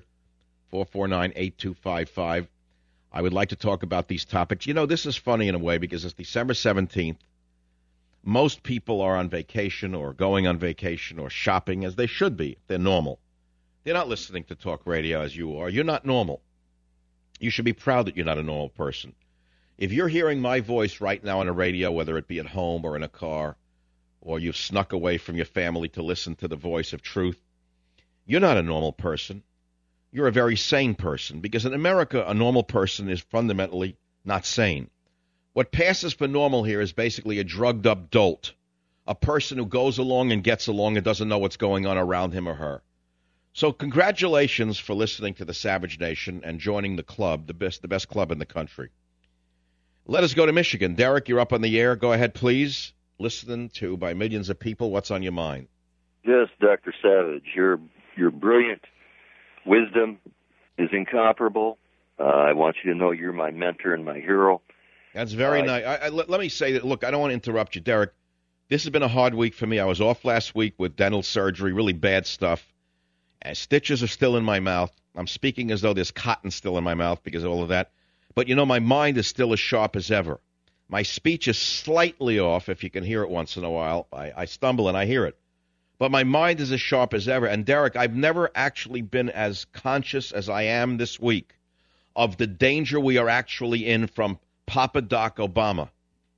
1-800-449-8255. I would like to talk about these topics. You know, this is funny in a way because it's December 17th. Most people are on vacation or going on vacation or shopping, as they should be. They're normal. They're not listening to talk radio as you are. You're not normal. You should be proud that you're not a normal person. If you're hearing my voice right now on the radio, whether it be at home or in a car, or you've snuck away from your family to listen to the voice of truth, you're not a normal person. You're a very sane person, because in America, a normal person is fundamentally not sane. What passes for normal here is basically a drugged-up dolt, a person who goes along and gets along and doesn't know what's going on around him or her. So congratulations for listening to the Savage Nation and joining the club, the best club in the country. Let us go to Michigan. Derek, you're up on the air. Go ahead, please. Listening to by millions of people, what's on your mind?
Yes, Dr. Savage, your brilliant wisdom is incomparable. I want you to know you're my mentor and my hero.
That's very nice. Let me say that, look, I don't want to interrupt you, Derek. This has been a hard week for me. I was off last week with dental surgery, really bad stuff. Stitches are still in my mouth. I'm speaking as though there's cotton still in my mouth because of all of that. But, my mind is still as sharp as ever. My speech is slightly off, if you can hear it once in a while. I stumble and I hear it. But my mind is as sharp as ever. And, Derek, I've never actually been as conscious as I am this week of the danger we are actually in from Papa Doc Obama.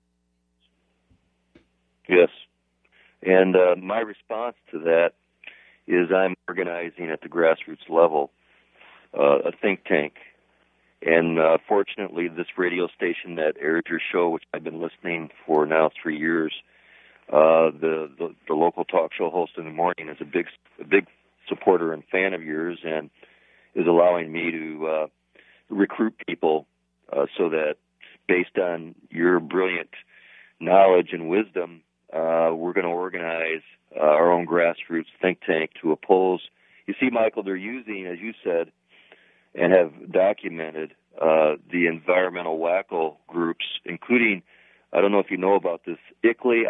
Yes. And my response to that is I'm organizing at the grassroots level a think tank. And fortunately, this radio station that aired your show, which I've been listening for now 3 years, the local talk show host in the morning is a big supporter and fan of yours, and is allowing me to recruit people so that, based on your brilliant knowledge and wisdom, we're going to organize our own grassroots think tank to oppose. You see, Michael, they're using, as you said, and have documented the environmental wacko groups, including, I don't know if you know about this, ICLEI,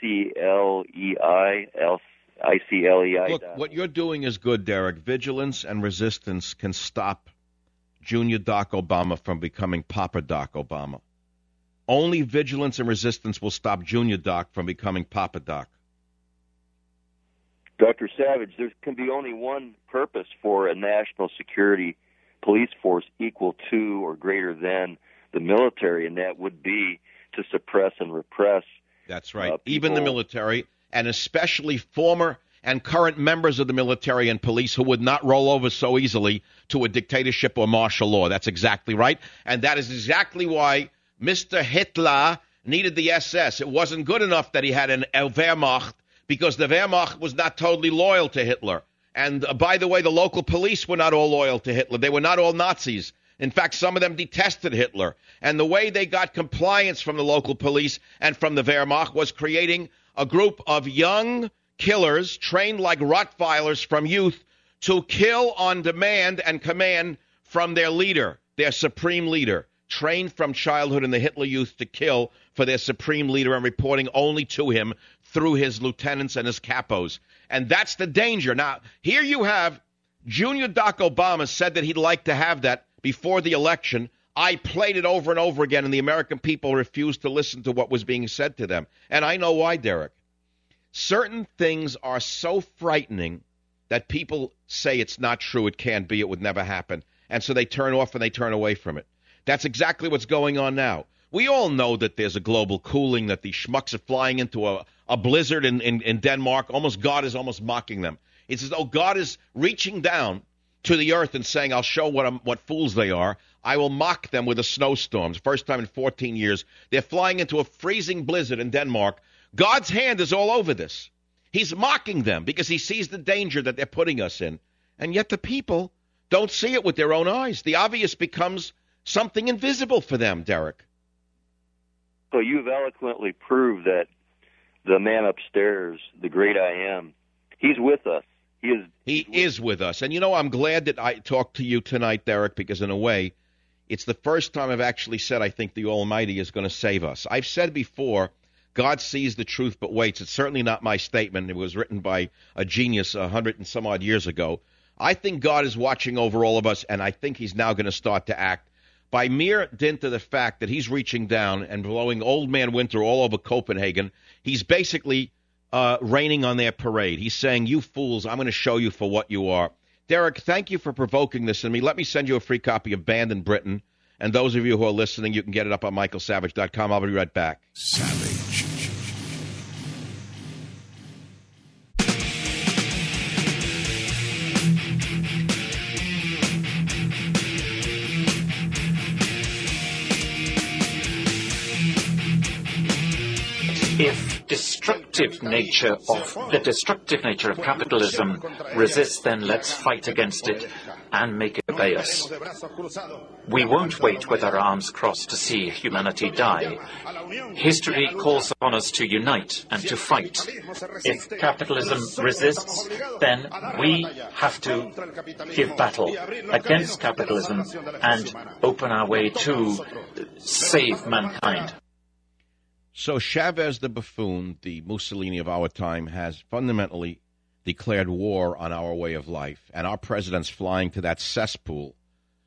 ICLEI.
Look, what you're doing is good, Derek. Vigilance and resistance can stop Junior Doc Obama from becoming Papa Doc Obama. Only vigilance and resistance will stop Junior Doc from becoming Papa Doc.
Dr. Savage, there can be only one purpose for a national security police force equal to or greater than the military, and that would be to suppress and repress.
That's right. Even the military, and especially former and current members of the military and police who would not roll over so easily to a dictatorship or martial law. That's exactly right. And that is exactly why Mr. Hitler needed the SS. It wasn't good enough that he had an Wehrmacht, because the Wehrmacht was not totally loyal to Hitler. And by the way, the local police were not all loyal to Hitler. They were not all Nazis. In fact, some of them detested Hitler. And the way they got compliance from the local police and from the Wehrmacht was creating a group of young killers trained like Rottweilers from youth to kill on demand and command from their leader, their supreme leader, trained from childhood in the Hitler Youth to kill for their supreme leader and reporting only to him through his lieutenants and his capos. And that's the danger. Now, here you have Junior Doc Obama said that he'd like to have that before the election. I played it over and over again, and the American people refused to listen to what was being said to them. And I know why, Derek. Certain things are so frightening that people say it's not true, it can't be, it would never happen. And so they turn off and they turn away from it. That's exactly what's going on now. We all know that there's a global cooling, that these schmucks are flying into a blizzard in Denmark. God is almost mocking them. It's as though God is reaching down to the earth and saying, I'll show what fools they are. I will mock them with a snowstorm. First time in 14 years. They're flying into a freezing blizzard in Denmark. God's hand is all over this. He's mocking them because he sees the danger that they're putting us in. And yet the people don't see it with their own eyes. The obvious becomes something invisible for them, Derek.
So you've eloquently proved that the man upstairs, the great I am, he's with us. He
is with us. And, I'm glad that I talked to you tonight, Derek, because in a way, it's the first time I've actually said I think the Almighty is going to save us. I've said before, God sees the truth but waits. It's certainly not my statement. It was written by a genius 100 and some odd years ago. I think God is watching over all of us, and I think he's now going to start to act. By mere dint of the fact that he's reaching down and blowing Old Man Winter all over Copenhagen, he's basically raining on their parade. He's saying, you fools, I'm going to show you for what you are. Derek, thank you for provoking this in me. Let me send you a free copy of Banned in Britain. And those of you who are listening, you can get it up on michaelsavage.com. I'll be right back.
Savage.
If the destructive nature of capitalism resists, then let's fight against it and make it obey us. We won't wait with our arms crossed to see humanity die. History calls upon us to unite and to fight. If capitalism resists, then we have to give battle against capitalism and open our way to save mankind.
So Chavez the buffoon, the Mussolini of our time, has fundamentally declared war on our way of life, and our president's flying to that cesspool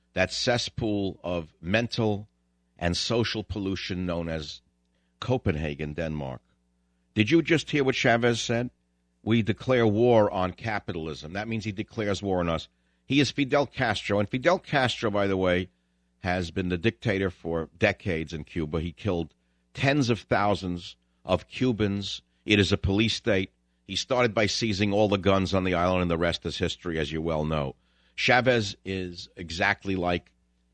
of mental and social pollution known as Copenhagen, Denmark. Did you just hear what Chavez said? We declare war on capitalism. That means he declares war on us. He is Fidel Castro, and Fidel Castro, by the way, has been the dictator for decades in Cuba. He killed tens of thousands of Cubans. It is a police state. He started by seizing all the guns on the island, and the rest is history, as you well know. Chavez is exactly like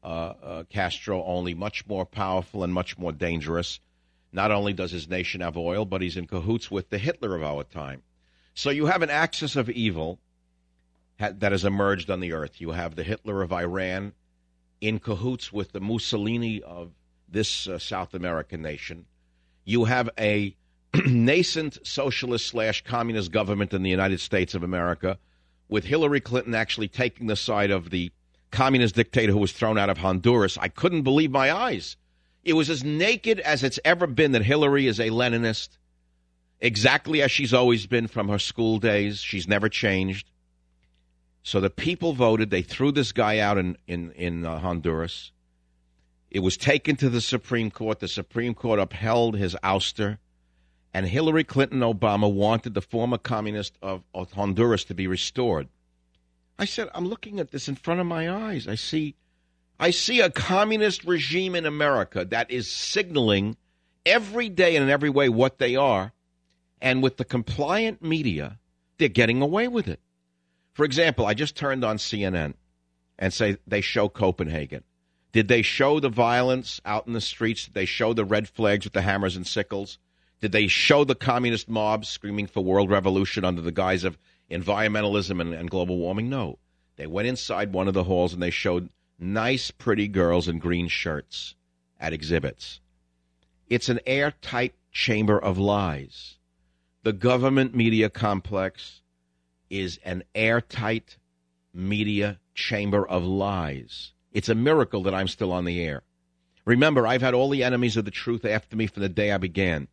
Castro, only much more powerful and much more dangerous. Not only does his nation have oil, but he's in cahoots with the Hitler of our time. So you have an axis of evil that has emerged on the earth. You have the Hitler of Iran in cahoots with the Mussolini of this South American nation. You have a nascent socialist/communist government in the United States of America, with Hillary Clinton actually taking the side of the communist dictator who was thrown out of Honduras. I couldn't believe my eyes. It was as naked as it's ever been that Hillary is a Leninist, exactly as she's always been from her school days. She's never changed. So the people voted. They threw this guy out in Honduras. It was taken to the Supreme Court. The Supreme Court upheld his ouster. And Hillary Clinton Obama wanted the former communist of Honduras to be restored. I said, I'm looking at this in front of my eyes. I see a communist regime in America that is signaling every day and in every way what they are. And with the compliant media, they're getting away with it. For example, I just turned on CNN and say they show Copenhagen. Did they show the violence out in the streets? Did they show the red flags with the hammers and sickles? Did they show the communist mobs screaming for world revolution under the guise of environmentalism and global warming? No. They went inside one of the halls and they showed nice, pretty girls in green shirts at exhibits. It's an airtight chamber of lies. The government media complex is an airtight media chamber of lies. It's a miracle that I'm still on the air. Remember, I've had all the enemies of the truth after me from the day I began.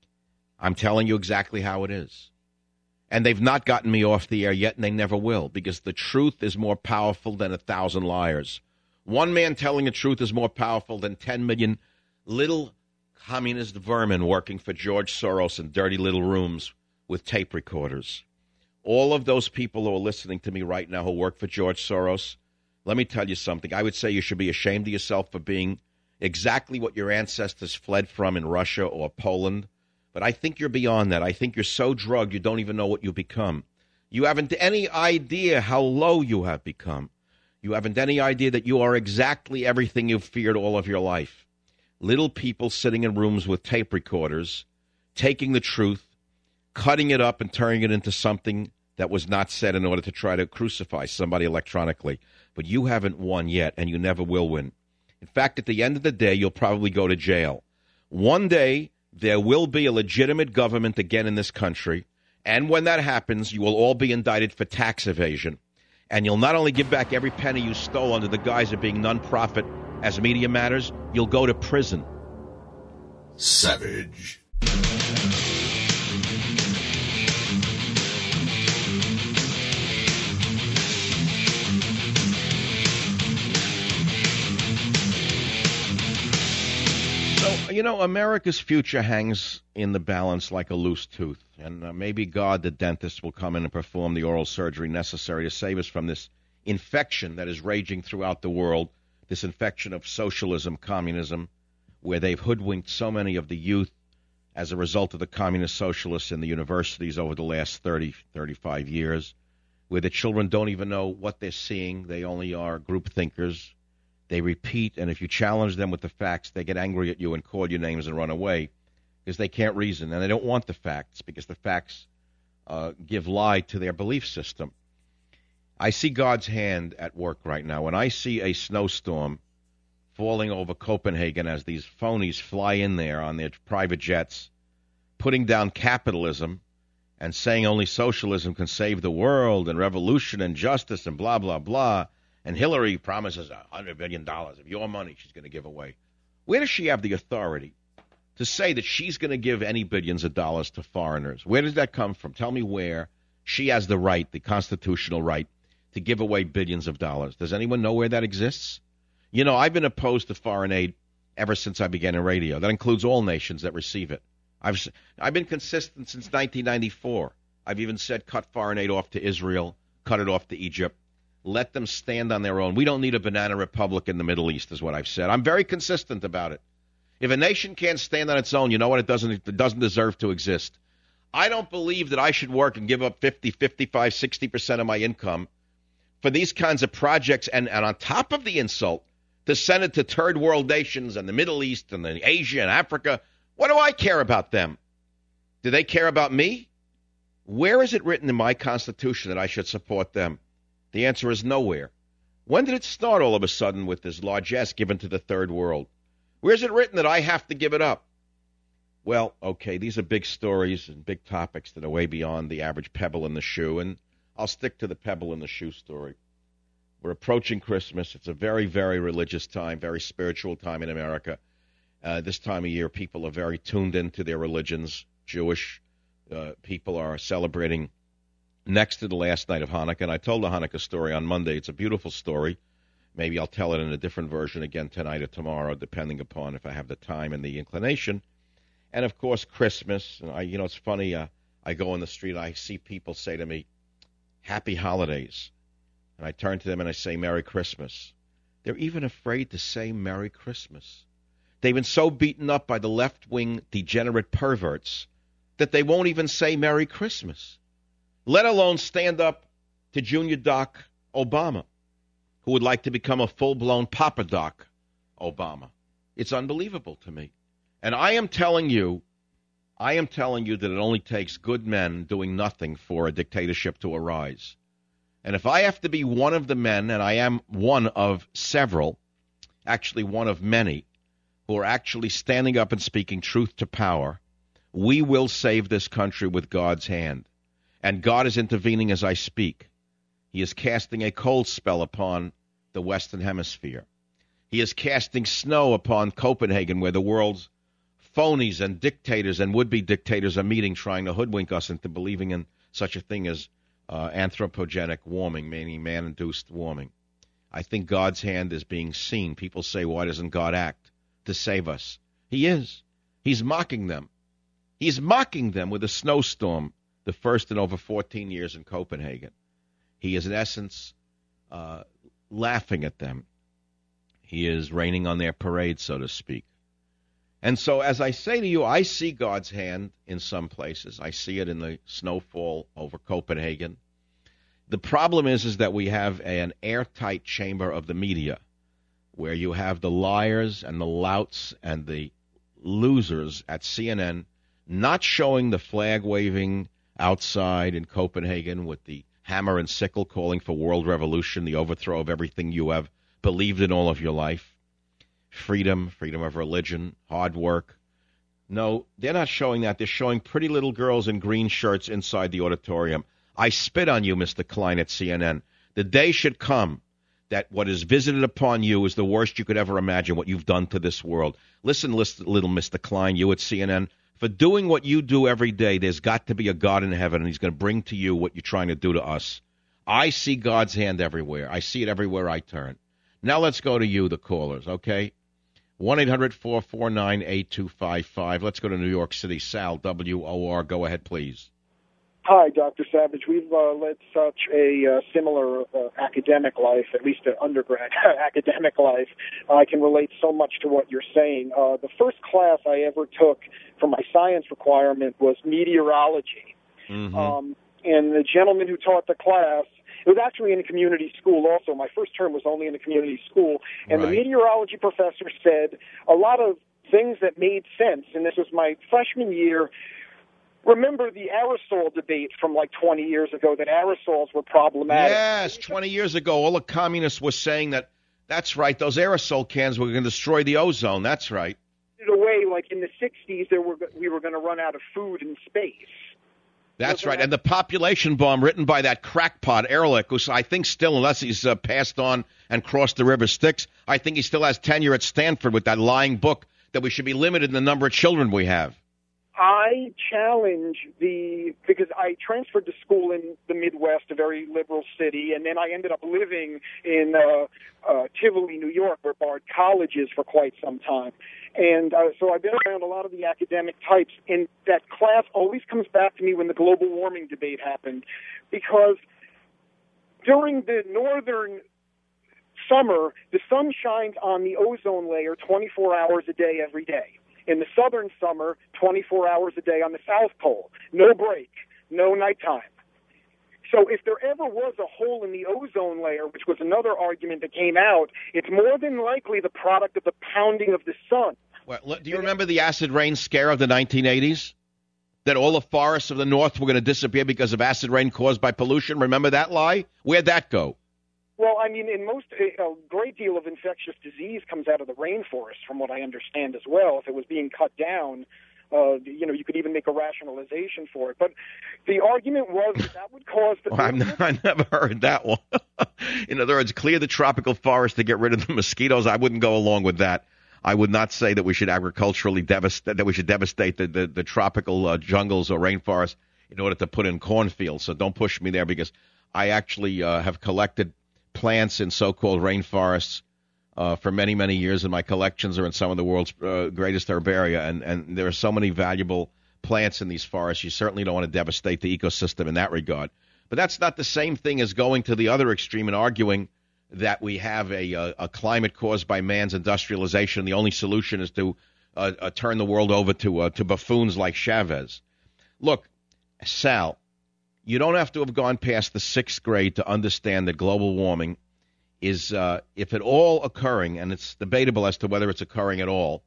I'm telling you exactly how it is. And they've not gotten me off the air yet, and they never will, because the truth is more powerful than 1,000 liars. One man telling the truth is more powerful than 10 million little communist vermin working for George Soros in dirty little rooms with tape recorders. All of those people who are listening to me right now who work for George Soros, let me tell you something. I would say you should be ashamed of yourself for being exactly what your ancestors fled from in Russia or Poland. But I think you're beyond that. I think you're so drugged you don't even know what you become. You haven't any idea how low you have become. You haven't any idea that you are exactly everything you've feared all of your life. Little people sitting in rooms with tape recorders, taking the truth, cutting it up and turning it into something that was not said in order to try to crucify somebody electronically. But you haven't won yet, and you never will win. In fact, at the end of the day, you'll probably go to jail. One day, there will be a legitimate government again in this country, and when that happens, you will all be indicted for tax evasion. And you'll not only give back every penny you stole under the guise of being non-profit as Media Matters, you'll go to prison.
Savage.
You know, America's future hangs in the balance like a loose tooth, and maybe God, the dentist, will come in and perform the oral surgery necessary to save us from this infection that is raging throughout the world this infection of socialism, communism, where they've hoodwinked so many of the youth as a result of the communist socialists in the universities over the last 30, 35 years, where the children don't even know what they're seeing. They only are group thinkers. They repeat, and if you challenge them with the facts, they get angry at you and call you names and run away because they can't reason, and they don't want the facts because the facts give lie to their belief system. I see God's hand at work right now. When I see a snowstorm falling over Copenhagen as these phonies fly in there on their private jets, putting down capitalism and saying only socialism can save the world and revolution and justice and blah, blah, blah, and Hillary promises $100 billion of your money she's going to give away. Where does she have the authority to say that she's going to give any billions of dollars to foreigners? Where does that come from? Tell me where she has the right, the constitutional right, to give away billions of dollars. Does anyone know where that exists? You know, I've been opposed to foreign aid ever since I began in radio. That includes all nations that receive it. I've been consistent since 1994. I've even said cut foreign aid off to Israel, cut it off to Egypt. Let them stand on their own. We don't need a banana republic in the Middle East, is what I've said. I'm very consistent about it. If a nation can't stand on its own, you know what? It doesn't deserve to exist. I don't believe that I should work and give up 50, 55, 60% of my income for these kinds of projects, and on top of the insult, to send it to third world nations and the Middle East and the Asia and Africa. What do I care about them? Do they care about me? Where is it written in my Constitution that I should support them? The answer is nowhere. When did it start all of a sudden with this largesse given to the third world? Where is it written that I have to give it up? Well, okay, these are big stories and big topics that are way beyond the average pebble in the shoe, and I'll stick to the pebble in the shoe story. We're approaching Christmas. It's a very, very religious time, very spiritual time in America. This time of year, people are very tuned into their religions. Jewish people are celebrating next to the last night of Hanukkah. And I told the Hanukkah story on Monday. It's a beautiful story. Maybe I'll tell it in a different version again tonight or tomorrow, depending upon if I have the time and the inclination. And, of course, Christmas. And it's funny. I go in the street and I see people say to me, Happy Holidays. And I turn to them and I say, Merry Christmas. They're even afraid to say Merry Christmas. They've been so beaten up by the left-wing degenerate perverts that they won't even say Merry Christmas, let alone stand up to Junior Doc Obama, who would like to become a full-blown Papa Doc Obama. It's unbelievable to me. And I am telling you that it only takes good men doing nothing for a dictatorship to arise. And if I have to be one of the men, and I am one of several, actually one of many, who are actually standing up and speaking truth to power, we will save this country with God's hand. And God is intervening as I speak. He is casting a cold spell upon the Western Hemisphere. He is casting snow upon Copenhagen, where the world's phonies and dictators and would-be dictators are meeting, trying to hoodwink us into believing in such a thing as anthropogenic warming, meaning man-induced warming. I think God's hand is being seen. People say, why doesn't God act to save us? He is. He's mocking them. He's mocking them with a snowstorm, the first in over 14 years in Copenhagen. He is, in essence, laughing at them. He is raining on their parade, so to speak. And so, as I say to you, I see God's hand in some places. I see it in the snowfall over Copenhagen. The problem is that we have an airtight chamber of the media where you have the liars and the louts and the losers at CNN not showing the flag waving outside in Copenhagen with the hammer and sickle calling for world revolution, the overthrow of everything you have believed in all of your life. Freedom of religion, hard work. No, they're not showing that. They're showing pretty little girls in green shirts inside the auditorium. I spit on you, Mr. Klein at CNN. The day should come that what is visited upon you is the worst you could ever imagine, what you've done to this world. Listen, little Mr. Klein, you at CNN, for doing what you do every day, there's got to be a God in heaven, and he's going to bring to you what you're trying to do to us. I see God's hand everywhere. I see it everywhere I turn. Now let's go to you, the callers, okay? 1-800-449-8255. Let's go to New York City. Sal, WOR. Go ahead, please.
Hi, Dr. Savage. We've led such a similar academic life, at least an undergrad academic life. I can relate so much to what you're saying. The first class I ever took for my science requirement was meteorology. Mm-hmm. And the gentleman who taught the class, it was actually in a community school also. My first term was only in a community school. And the meteorology professor said a lot of things that made sense, and this was my freshman year. Remember the aerosol debate from like 20 years ago, that aerosols were problematic?
Yes, 20 years ago, all the communists were saying that, that's right, those aerosol cans were going to destroy the ozone. That's right.
In a way, like in the 60s, we were going to run out of food in space.
That's right. And the population bomb written by that crackpot, Ehrlich, who I think still, unless he's passed on and crossed the river Styx, I think he still has tenure at Stanford with that lying book that we should be limited in the number of children we have.
I challenge because I transferred to school in the Midwest, a very liberal city, and then I ended up living in Tivoli, New York, where Bard College is, for quite some time. And so I've been around a lot of the academic types, and that class always comes back to me when the global warming debate happened, because during the northern summer, the sun shines on the ozone layer 24 hours a day, every day. In the southern summer, 24 hours a day on the South Pole. No break, no nighttime. So if there ever was a hole in the ozone layer, which was another argument that came out, it's more than likely the product of the pounding of the sun.
Well, do you remember the acid rain scare of the 1980s? That all the forests of the north were going to disappear because of acid rain caused by pollution? Remember that lie? Where'd that go?
Well, I mean, a great deal of infectious disease comes out of the rainforest, from what I understand as well. If it was being cut down, you could even make a rationalization for it. But the argument was that would cause the...
Well, I never heard that one. In other words, clear the tropical forest to get rid of the mosquitoes. I wouldn't go along with that. I would not say that we should agriculturally devastate the tropical jungles or rainforests in order to put in cornfields. So don't push me there, because I actually have collected plants in so-called rainforests for many, many years, and my collections are in some of the world's greatest herbaria, and there are so many valuable plants in these forests. You certainly don't want to devastate the ecosystem in that regard. But that's not the same thing as going to the other extreme and arguing that we have a climate caused by man's industrialization. The only solution is to turn the world over to buffoons like Chavez. Look, Sal, you don't have to have gone past the 6th grade to understand that global warming is, if at all occurring, and it's debatable as to whether it's occurring at all,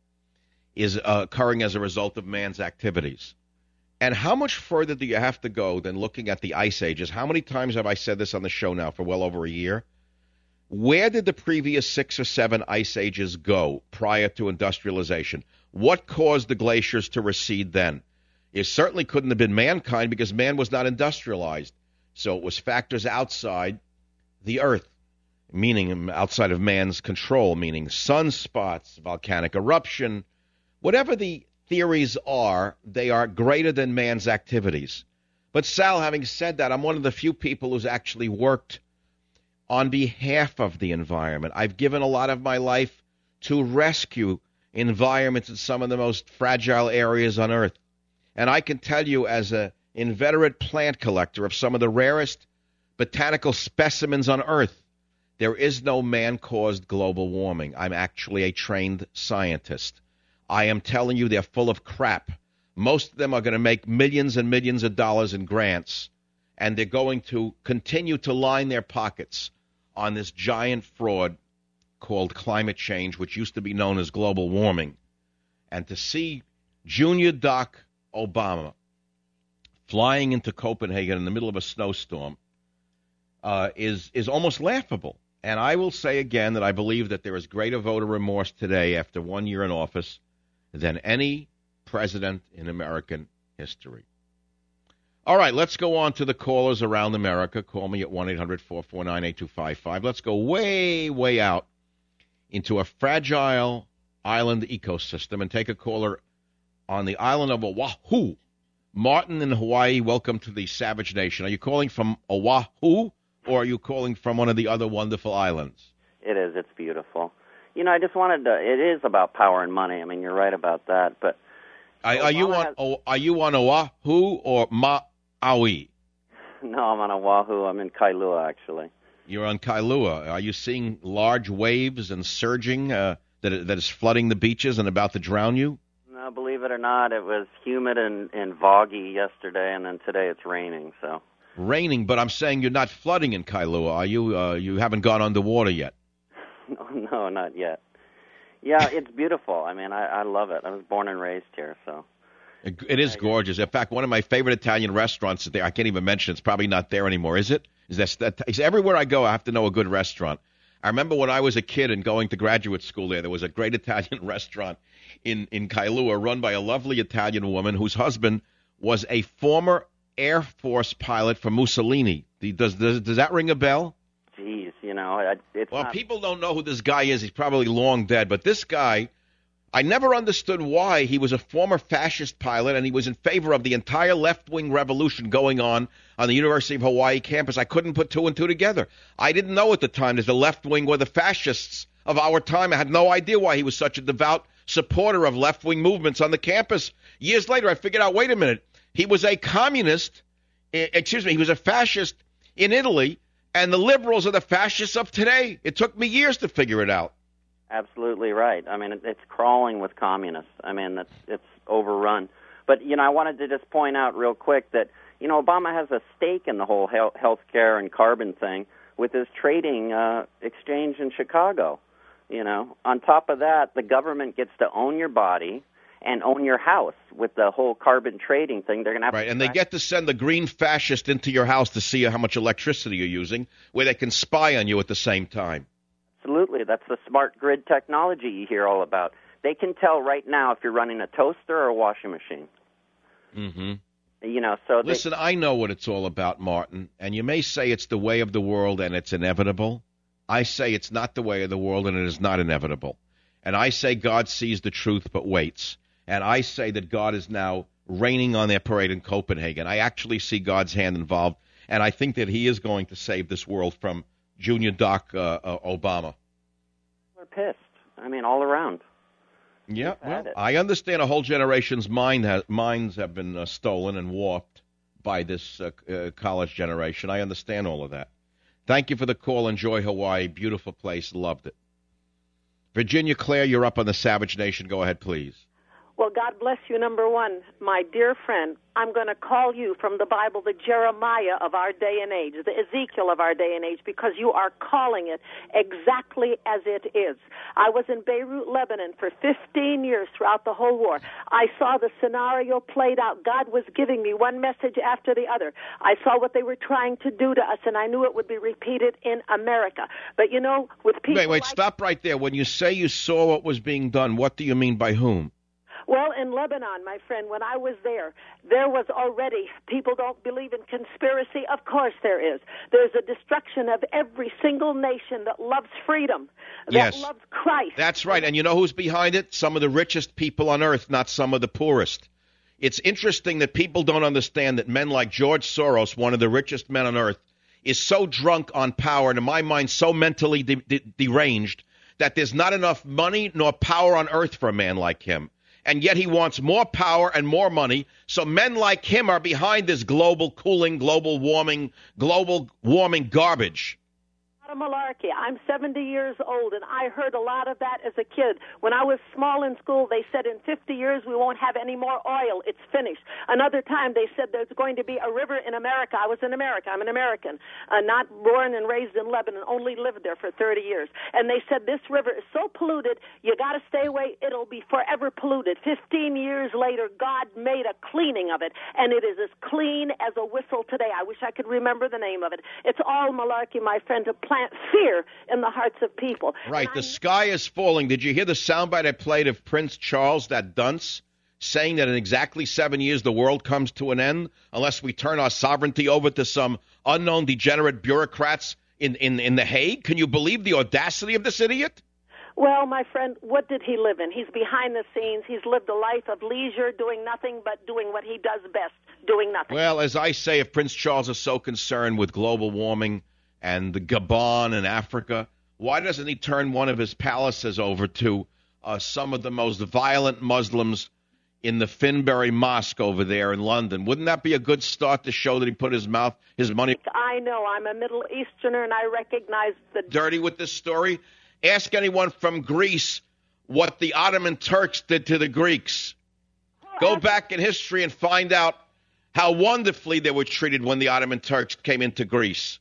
is occurring as a result of man's activities. And how much further do you have to go than looking at the ice ages? How many times have I said this on the show now for well over a year? Where did the previous 6 or 7 ice ages go prior to industrialization? What caused the glaciers to recede then? It certainly couldn't have been mankind, because man was not industrialized. So it was factors outside the earth, meaning outside of man's control, meaning sunspots, volcanic eruption. Whatever the theories are, they are greater than man's activities. But Sal, having said that, I'm one of the few people who's actually worked on behalf of the environment. I've given a lot of my life to rescue environments in some of the most fragile areas on earth. And I can tell you, as an inveterate plant collector of some of the rarest botanical specimens on Earth, there is no man-caused global warming. I'm actually a trained scientist. I am telling you, they're full of crap. Most of them are going to make millions and millions of dollars in grants, and they're going to continue to line their pockets on this giant fraud called climate change, which used to be known as global warming. And to see Junior Doc Obama flying into Copenhagen in the middle of a snowstorm is almost laughable. And I will say again that I believe that there is greater voter remorse today after 1 year in office than any president in American history. All right, let's go on to the callers around America. Call me at 1-800-449-8255. Let's go way, way out into a fragile island ecosystem and take a caller on the island of Oahu. Martin in Hawaii, welcome to the Savage Nation. Are you calling from Oahu, or are you calling from one of the other wonderful islands?
It is. It's beautiful. You know, I just wanted to, it is about power and money. I mean, you're right about that. But
are you on Oahu or Maui?
No, I'm on Oahu. I'm in Kailua, actually.
You're on Kailua. Are you seeing large waves and surging that is flooding the beaches and about to drown you?
No, believe it or not, it was humid and foggy yesterday, and then today it's raining. So
raining, but I'm saying you're not flooding in Kailua, are you? You haven't gone underwater yet.
No, not yet. Yeah, it's beautiful. I mean, I love it. I was born and raised here, so.
It is gorgeous. In fact, one of my favorite Italian restaurants there, I can't even mention, it's probably not there anymore, is it? Is everywhere I go, I have to know a good restaurant. I remember when I was a kid and going to graduate school there was a great Italian restaurant in Kailua run by a lovely Italian woman whose husband was a former Air Force pilot for Mussolini. Does that ring a bell?
Jeez, it's
Well, people don't know who this guy is. He's probably long dead. But this guy, I never understood why he was a former fascist pilot and he was in favor of the entire left-wing revolution going on the University of Hawaii campus. I couldn't put two and two together. I didn't know at the time that the left-wing were the fascists of our time. I had no idea why he was such a devout supporter of left-wing movements on the campus. Years later, I figured out, wait a minute, he was a communist, he was a fascist in Italy, and the liberals are the fascists of today. It took me years to figure it out.
Absolutely right. I mean, it's crawling with communists. I mean, it's overrun. But, I wanted to just point out real quick that, Obama has a stake in the whole health care and carbon thing with his trading exchange in Chicago. On top of that, the government gets to own your body and own your house with the whole carbon trading thing. They're going to have
right, and they get to send the green fascist into your house to see how much electricity you're using, where they can spy on you at the same time.
Absolutely. That's the smart grid technology you hear all about. They can tell right now if you're running a toaster or a washing machine.
Mm-hmm.
So
listen, I know what it's all about, Martin, and you may say it's the way of the world and it's inevitable. I say it's not the way of the world and it is not inevitable. And I say God sees the truth but waits. And I say that God is now raining on their parade in Copenhagen. I actually see God's hand involved, and I think that he is going to save this world from Junior Doc Obama.
They're pissed. I mean, all around.
Yeah, well, I understand a whole generation's minds have been stolen and warped by this college generation. I understand all of that. Thank you for the call. Enjoy Hawaii. Beautiful place. Loved it. Virginia Claire, you're up on the Savage Nation. Go ahead, please.
Well, God bless you, number one. My dear friend, I'm going to call you from the Bible the Jeremiah of our day and age, the Ezekiel of our day and age, because you are calling it exactly as it is. I was in Beirut, Lebanon for 15 years throughout the whole war. I saw the scenario played out. God was giving me one message after the other. I saw what they were trying to do to us, and I knew it would be repeated in America. But, with people
Wait, stop right there. When you say you saw what was being done, what do you mean by whom?
Well, in Lebanon, my friend, when I was there was already, people don't believe in conspiracy. Of course there is. There's a destruction of every single nation that loves freedom, that loves Christ.
That's right. And you know who's behind it? Some of the richest people on earth, not some of the poorest. It's interesting that people don't understand that men like George Soros, one of the richest men on earth, is so drunk on power and, in my mind, so mentally deranged that there's not enough money nor power on earth for a man like him. And yet he wants more power and more money. So men like him are behind this global cooling, global warming garbage.
Malarkey. I'm 70 years old, and I heard a lot of that as a kid. When I was small in school, they said in 50 years we won't have any more oil. It's finished. Another time they said there's going to be a river in America. I was in America. I'm an American, not born and raised in Lebanon, only lived there for 30 years. And they said this river is so polluted, you got to stay away. It'll be forever polluted. 15 years later, God made a cleaning of it, and it is as clean as a whistle today. I wish I could remember the name of it. It's all malarkey, my friend, to plant fear in the hearts of people.
Right. The sky is falling. Did you hear the soundbite I played of Prince Charles, that dunce, saying that in exactly 7 years the world comes to an end unless we turn our sovereignty over to some unknown degenerate bureaucrats in The Hague? Can you believe the audacity of this idiot?
Well, my friend, what did he live in? He's behind the scenes. He's lived a life of leisure, doing nothing but doing what he does best, doing nothing.
Well, as I say, if Prince Charles is so concerned with global warming and the Gabon in Africa, why doesn't he turn one of his palaces over to some of the most violent Muslims in the Finbury Mosque over there in London. Wouldn't that be a good start to show that he put his money...
I know. I'm a Middle Easterner, and I recognize the...
Dirty with this story? Ask anyone from Greece what the Ottoman Turks did to the Greeks. Go back in history and find out how wonderfully they were treated when the Ottoman Turks came into Greece.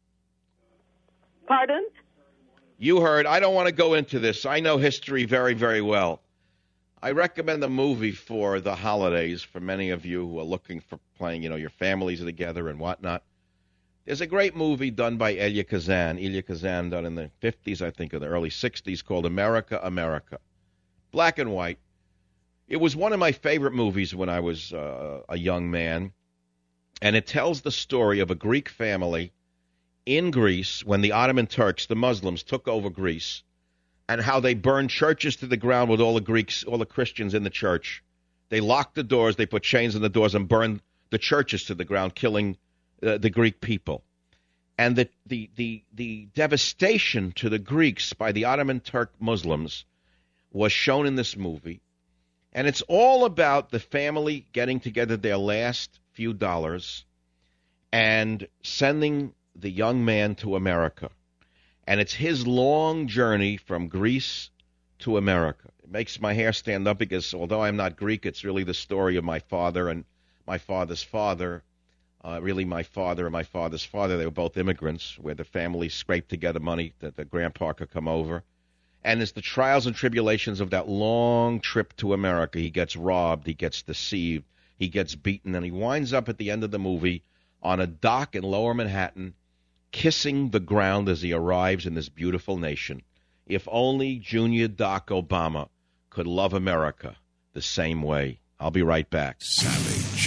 Pardon?
You heard. I don't want to go into this. I know history very, very well. I recommend a movie for the holidays for many of you who are looking for playing, your families are together and whatnot. There's a great movie done by Elia Kazan done in the 50s, I think, or the early 60s, called America, America. Black and white. It was one of my favorite movies when I was a young man, and it tells the story of a Greek family in Greece when the Ottoman Turks, the Muslims, took over Greece, and how they burned churches to the ground with all the Christians in the church. They locked the doors, they put chains on the doors, and burned the churches to the ground, killing the Greek people. And the devastation to the Greeks by the Ottoman Turk Muslims was shown in this movie. And it's all about the family getting together their last few dollars and sending the young man to America. And it's his long journey from Greece to America. It makes my hair stand up because although I'm not Greek, it's really the story of my father and my father's father. Really my father and my father's father. They were both immigrants where the family scraped together money that the grandpa could come over. And it's the trials and tribulations of that long trip to America. He gets robbed. He gets deceived. He gets beaten. And he winds up at the end of the movie on a dock in Lower Manhattan, kissing the ground as he arrives in this beautiful nation. If only Junior Doc Obama could love America the same way. I'll be right back.
Savage.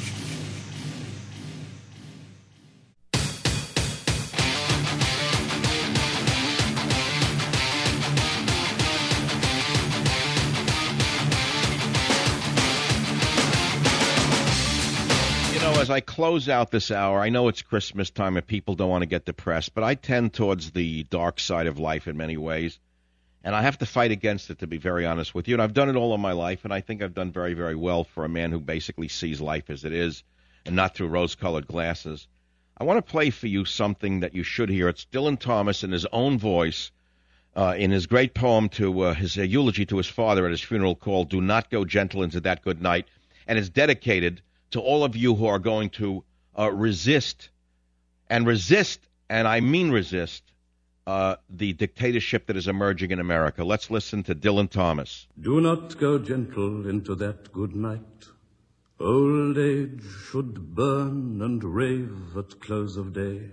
As I close out this hour, I know it's Christmas time and people don't want to get depressed, but I tend towards the dark side of life in many ways, and I have to fight against it, to be very honest with you. And I've done it all of my life, and I think I've done very, very well for a man who basically sees life as it is and not through rose-colored glasses. I want to play for you something that you should hear. It's Dylan Thomas in his own voice in his great poem to his eulogy to his father at his funeral called Do Not Go Gentle Into That Good Night, and it's dedicated to all of you who are going to resist, and I mean resist, the dictatorship that is emerging in America. Let's listen to Dylan Thomas.
Do not go gentle into that good night. Old age should burn and rave at close of day.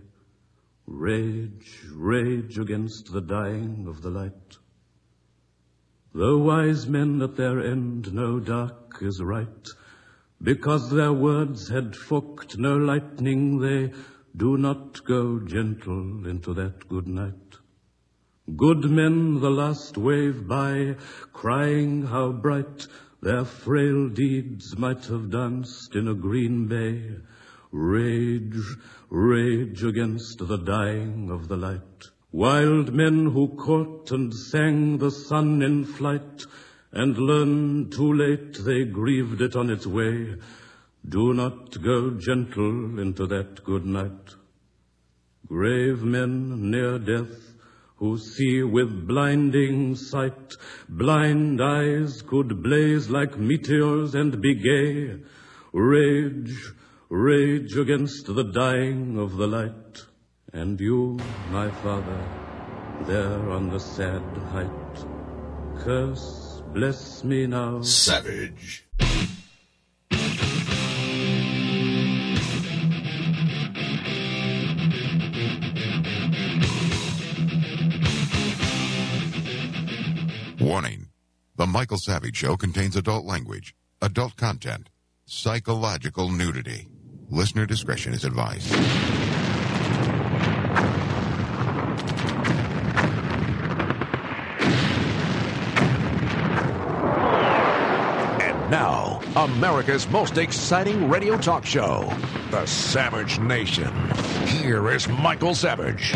Rage, rage against the dying of the light. Though wise men at their end know dark is right, because their words had forked no lightning, they do not go gentle into that good night. Good men the last wave by, crying how bright their frail deeds might have danced in a green bay. Rage, rage against the dying of the light. Wild men who caught and sang the sun in flight, and learned too late they grieved it on its way. Do not go gentle into that good night. Grave men near death, who see with blinding sight, blind eyes could blaze like meteors and be gay. Rage, rage against the dying of the light. And you, my father, there on the sad height, curse, bless me now.
Savage. Warning. The Michael Savage Show contains adult language, adult content, psychological nudity. Listener discretion is advised.
Now, America's most exciting radio talk show, The Savage Nation. Here is Michael Savage.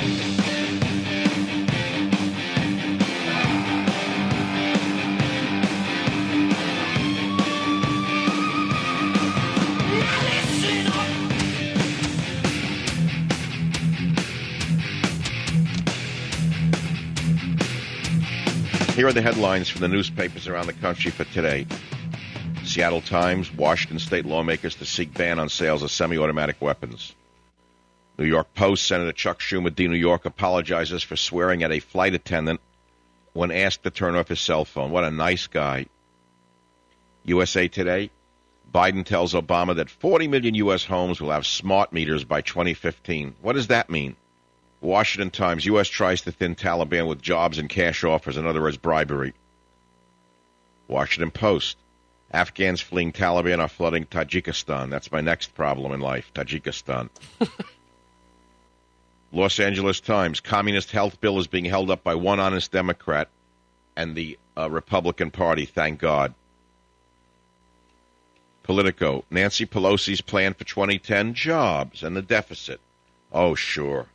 here are the headlines from the newspapers around the country for today. Seattle Times, Washington state lawmakers to seek ban on sales of semi-automatic weapons. New York Post, Senator Chuck Schumer, D. New York, apologizes for swearing at a flight attendant when asked to turn off his cell phone. What a nice guy. USA Today, Biden tells Obama that 40 million U.S. homes will have smart meters by 2015. What does that mean? Washington Times, U.S. tries to thin Taliban with jobs and cash offers, in other words, bribery. Washington Post, Afghans fleeing Taliban are flooding Tajikistan. That's my next problem in life, Tajikistan. Los Angeles Times, communist health bill is being held up by one honest Democrat and the Republican Party, thank God. Politico, Nancy Pelosi's plan for 2010, jobs and the deficit. Oh, sure.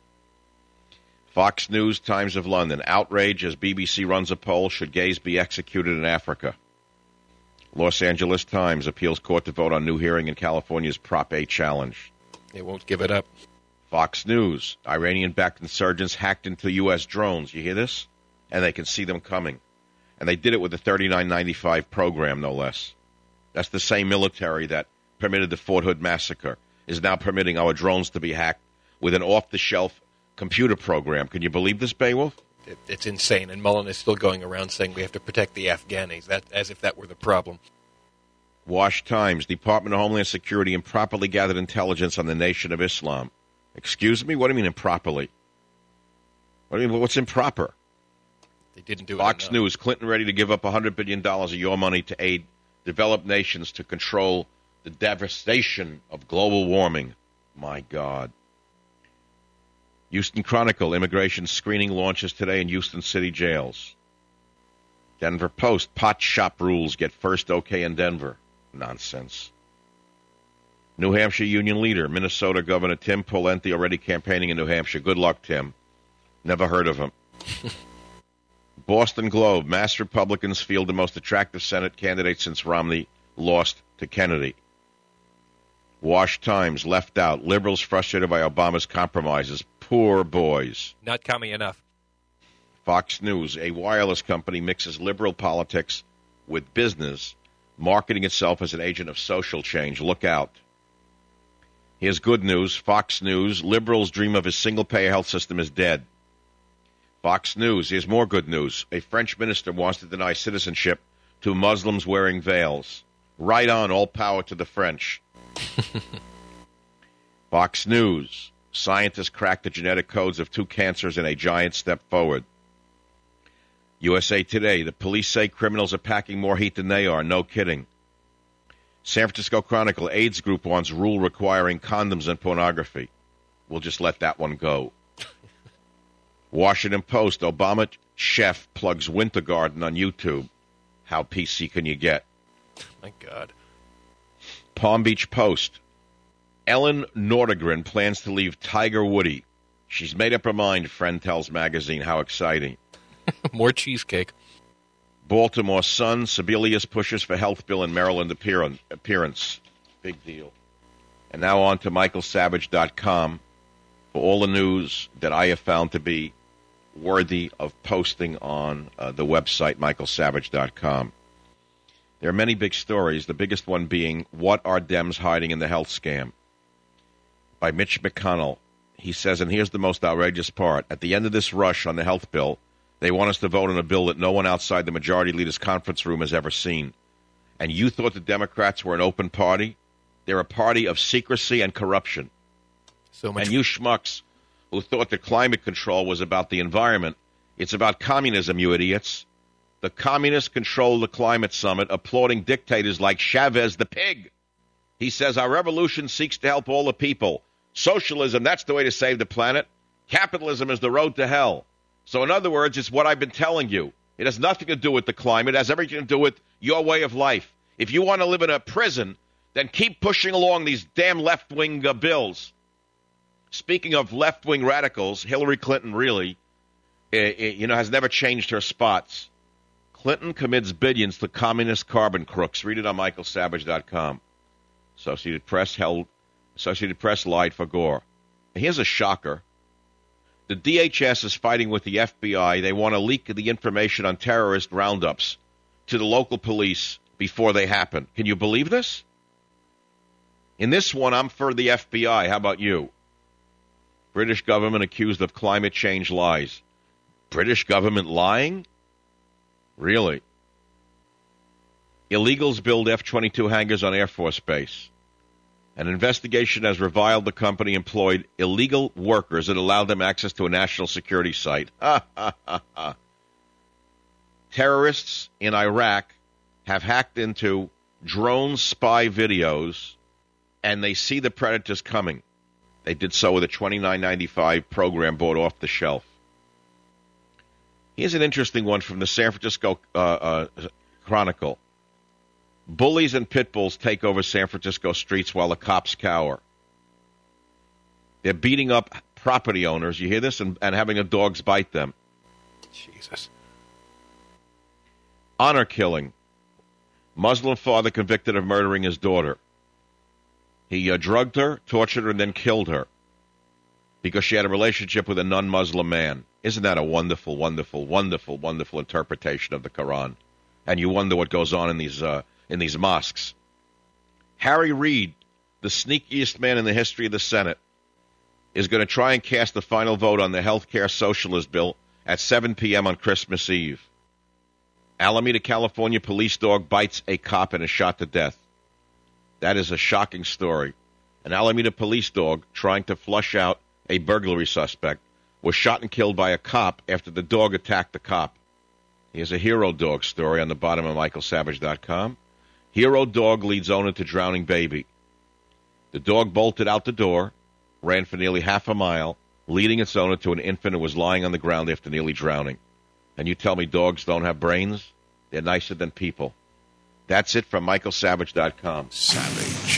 Fox News, Times of London, outrage as BBC runs a poll, should gays be executed in Africa? Los Angeles Times, appeals court to vote on new hearing in California's Prop 8 challenge.
They won't give it up.
Fox News, Iranian-backed insurgents hacked into U.S. drones. You hear this? And they can see them coming. And they did it with the $39.95 program, no less. That's the same military that permitted the Fort Hood massacre, is now permitting our drones to be hacked with an off-the-shelf computer program. Can you believe this, Beowulf?
It's insane, and Mullen is still going around saying we have to protect the Afghanis, as if that were the problem.
Wash Times, Department of Homeland Security improperly gathered intelligence on the Nation of Islam. Excuse me? What do you mean improperly? What do you mean? What's improper?
They didn't do it
Fox
enough.
News, Clinton ready to give up $100 billion of your money to aid developed nations to control the devastation of global warming. My God. Houston Chronicle, immigration screening launches today in Houston City jails. Denver Post, pot shop rules get first okay in Denver. Nonsense. New Hampshire union leader, Minnesota Governor Tim Pawlenty, already campaigning in New Hampshire. Good luck, Tim. Never heard of him. Boston Globe, mass Republicans field the most attractive Senate candidate since Romney lost to Kennedy. Wash Times, left out, liberals frustrated by Obama's compromises. Poor boys.
Not commie enough.
Fox News, a wireless company mixes liberal politics with business, marketing itself as an agent of social change. Look out. Here's good news. Fox News, liberals' dream of a single-payer health system is dead. Fox News, here's more good news. A French minister wants to deny citizenship to Muslims wearing veils. Right on, all power to the French. Fox News, scientists crack the genetic codes of 2 cancers in a giant step forward. USA Today, the police say criminals are packing more heat than they are. No kidding. San Francisco Chronicle, AIDS group wants rule requiring condoms and pornography. We'll just let that one go. Washington Post, Obama chef plugs Winter Garden on YouTube. How PC can you get?
My God.
Palm Beach Post, Ellen Nordegren plans to leave Tiger Woody. She's made up her mind, friend tells magazine. How exciting.
More cheesecake.
Baltimore Sun, Sebelius pushes for health bill in Maryland appearance. Big deal. And now on to michaelsavage.com for all the news that I have found to be worthy of posting on the website, michaelsavage.com. There are many big stories, the biggest one being, what are Dems hiding in the health scam? By Mitch McConnell. He says, and here's the most outrageous part, at the end of this rush on the health bill, they want us to vote on a bill that no one outside the majority leader's conference room has ever seen. And you thought the Democrats were an open party? They're a party of secrecy and corruption. And you schmucks who thought that climate control was about the environment, it's about communism, you idiots. The communists control the climate summit, applauding dictators like Chavez the pig. He says our revolution seeks to help all the people. Socialism, that's the way to save the planet. Capitalism is the road to hell. So in other words, it's what I've been telling you. It has nothing to do with the climate. It has everything to do with your way of life. If you want to live in a prison, then keep pushing along these damn left-wing bills. Speaking of left-wing radicals, Hillary Clinton really, has never changed her spots. Clinton commits billions to communist carbon crooks. Read it on michaelsavage.com. Associated Press lied for Gore. Here's a shocker. The DHS is fighting with the FBI. They want to leak the information on terrorist roundups to the local police before they happen. Can you believe this? In this one, I'm for the FBI. How about you? British government accused of climate change lies. British government lying? Really? Illegals build F-22 hangars on Air Force Base. An investigation has reviled the company employed illegal workers and allowed them access to a national security site. Terrorists in Iraq have hacked into drone spy videos, and they see the predators coming. They did so with a $29.95 program bought off the shelf. Here's an interesting one from the San Francisco Chronicle. Bullies and pit bulls take over San Francisco streets while the cops cower. They're beating up property owners, you hear this, and having the dogs bite them.
Jesus.
Honor killing. Muslim father convicted of murdering his daughter. He drugged her, tortured her, and then killed her because she had a relationship with a non-Muslim man. Isn't that a wonderful, wonderful, wonderful, wonderful interpretation of the Quran? And you wonder what goes on in these mosques. Harry Reid, the sneakiest man in the history of the Senate, is going to try and cast the final vote on the health care socialist bill at 7 p.m. on Christmas Eve. Alameda, California police dog bites a cop and is shot to death. That is a shocking story. An Alameda police dog trying to flush out a burglary suspect was shot and killed by a cop after the dog attacked the cop. Here's a hero dog story on the bottom of michaelsavage.com. Hero dog leads owner to drowning baby. The dog bolted out the door, ran for nearly half a mile, leading its owner to an infant who was lying on the ground after nearly drowning. And you tell me dogs don't have brains? They're nicer than people. That's it from michaelsavage.com.
Savage.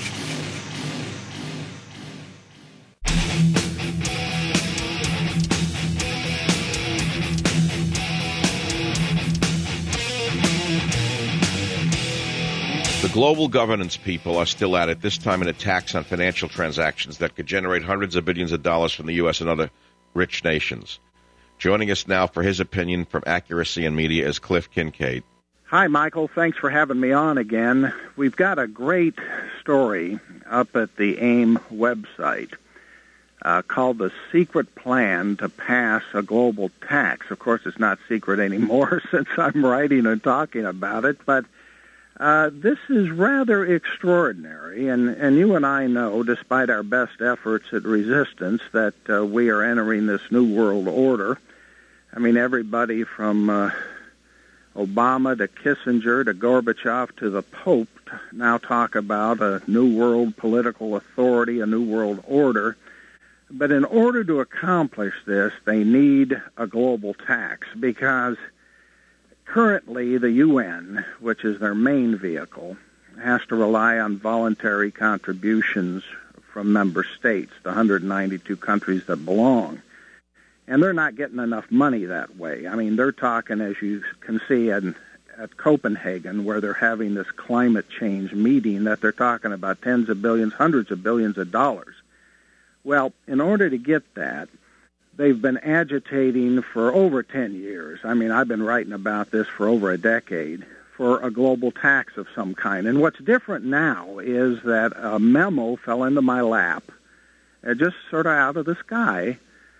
The global governance people are still at it, this time in a tax on financial transactions that could generate hundreds of billions of dollars from the U.S. and other rich nations. Joining us now for his opinion from Accuracy and Media is Cliff Kincaid.
Hi, Michael. Thanks for having me on again. We've got a great story up at the AIM website called The Secret Plan to Pass a Global Tax. Of course, it's not secret anymore since I'm writing and talking about it, but this is rather extraordinary, and you and I know, despite our best efforts at resistance, that we are entering this new world order. I mean, everybody from Obama to Kissinger to Gorbachev to the Pope now talk about a new world political authority, a new world order. But in order to accomplish this, they need a global tax because currently the UN, which is their main vehicle, has to rely on voluntary contributions from member states, the 192 countries that belong. And they're not getting enough money that way. I mean, they're talking, as you can see at Copenhagen, where they're having this climate change meeting, that they're talking about tens of billions, hundreds of billions of dollars. Well, in order to get that, they've been agitating for over 10 years. I mean, I've been writing about this for over a decade, for a global tax of some kind. And what's different now is that a memo fell into my lap, just sort of out of the sky,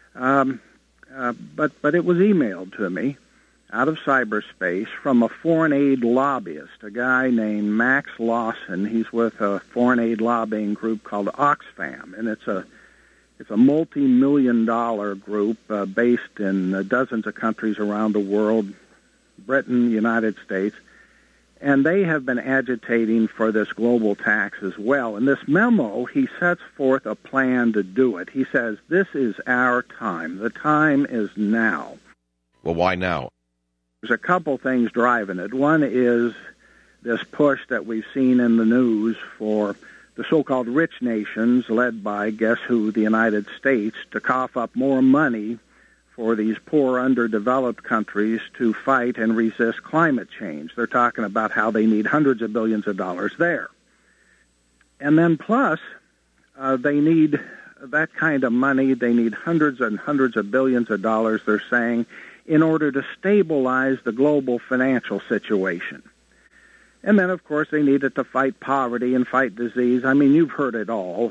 but it was emailed to me out of cyberspace from a foreign aid lobbyist, a guy named Max Lawson. He's with a foreign aid lobbying group called Oxfam, and it's a multi-million-dollar group based in dozens of countries around the world, Britain, United States, and they have been agitating for this global tax as well. In this memo, he sets forth a plan to do it. He says, this is our time. The time is now.
Well, why now?
There's a couple things driving it. One is this push that we've seen in the news for the so-called rich nations, led by, guess who, the United States, to cough up more money for these poor, underdeveloped countries to fight and resist climate change. They're talking about how they need hundreds of billions of dollars there. And then plus, they need that kind of money. They need hundreds and hundreds of billions of dollars, they're saying, in order to stabilize the global financial situation. And then, of course, they need it to fight poverty and fight disease. I mean, you've heard it all.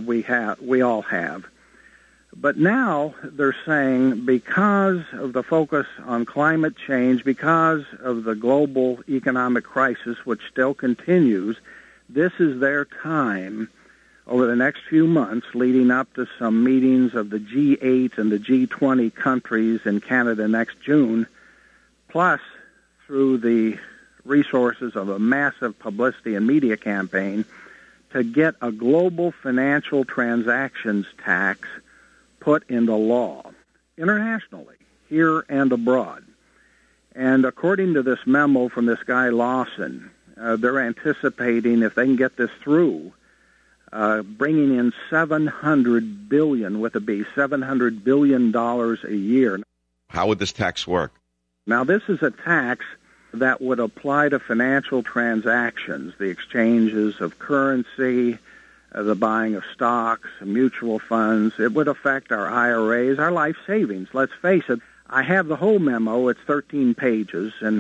We all have. But now they're saying because of the focus on climate change, because of the global economic crisis, which still continues, this is their time over the next few months leading up to some meetings of the G8 and the G20 countries in Canada next June, plus through the resources of a massive publicity and media campaign to get a global financial transactions tax put into law internationally, here and abroad. And according to this memo from this guy Lawson, they're anticipating, if they can get this through, bringing in $700 billion, with a B, $700 billion a year.
How would this tax work?
Now, this is a tax that would apply to financial transactions, the exchanges of currency, the buying of stocks, mutual funds. It would affect our IRAs, our life savings. Let's face it, I have the whole memo. It's 13 pages, and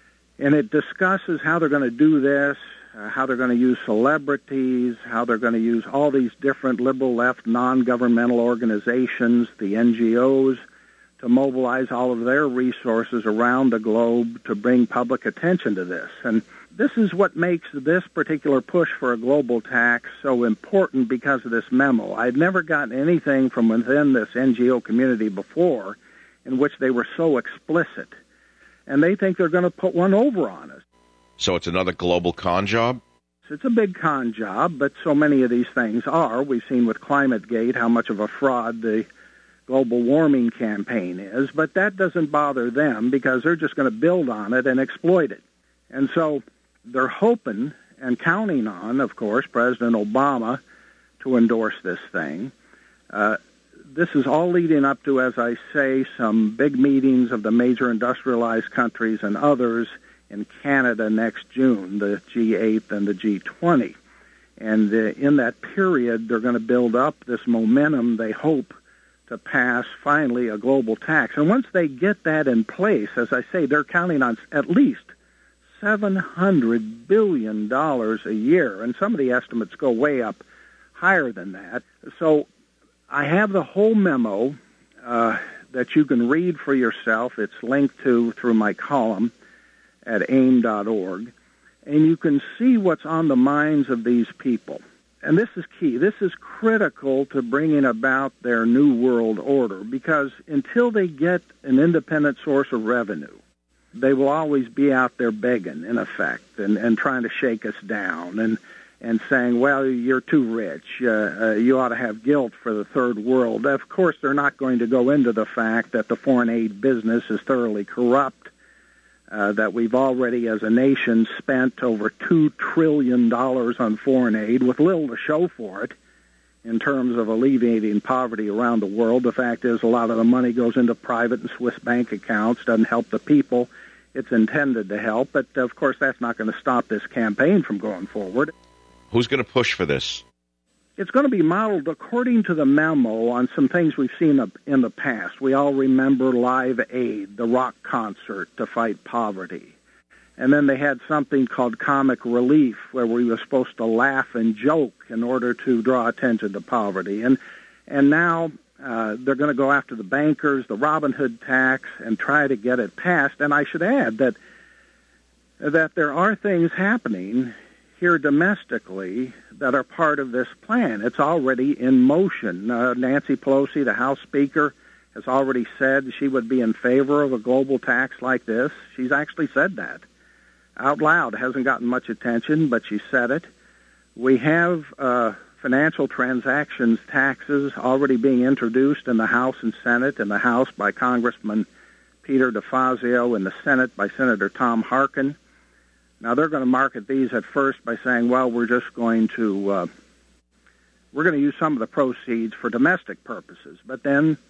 it discusses how they're going to do this, how they're going to use celebrities, how they're going to use all these different liberal left non-governmental organizations, the NGOs, to mobilize all of their resources around the globe to bring public attention to this. And this is what makes this particular push for a global tax so important because of this memo. I've never gotten anything from within this NGO community before in which they were so explicit. And they think they're going to put one over on us.
So it's another global con job?
It's a big con job, but so many of these things are. We've seen with ClimateGate how much of a fraud the global warming campaign is, but that doesn't bother them because they're just going to build on it and exploit it. And so they're hoping and counting on, of course, President Obama to endorse this thing. This is all leading up to, as I say, some big meetings of the major industrialized countries and others in Canada next June, the G8 and the G20. And in that period, they're going to build up this momentum, they hope, to pass finally a global tax. And once they get that in place, as I say, they're counting on at least $700 billion a year. And some of the estimates go way up higher than that. So I have the whole memo that you can read for yourself. It's linked to through my column at AIM.org, and you can see what's on the minds of these people. And this is key. This is critical to bringing about their new world order, because until they get an independent source of revenue, they will always be out there begging, in effect, and trying to shake us down and saying, well, you're too rich. You ought to have guilt for the third world. Of course, they're not going to go into the fact that the foreign aid business is thoroughly corrupt, that we've already, as a nation, spent over $2 trillion on foreign aid with little to show for it in terms of alleviating poverty around the world. The fact is a lot of the money goes into private and Swiss bank accounts, doesn't help the people it's intended to help. But, of course, that's not going to stop this campaign from going forward.
Who's going to push for this?
It's going to be modeled according to the memo on some things we've seen in the past. We all remember Live Aid, the rock concert to fight poverty. And then they had something called Comic Relief, where we were supposed to laugh and joke in order to draw attention to poverty. And now they're going to go after the bankers, the Robin Hood tax, and try to get it passed. And I should add that there are things happening here domestically that are part of this plan. It's already in motion. Nancy Pelosi, the House Speaker, has already said she would be in favor of a global tax like this. She's actually said that out loud. It hasn't gotten much attention, but she said it. We have financial transactions taxes already being introduced in the House and Senate. In the House by Congressman Peter DeFazio, in the Senate by Senator Tom Harkin. Now, they're going to market these at first by saying, well, we're just going to use some of the proceeds for domestic purposes. But then,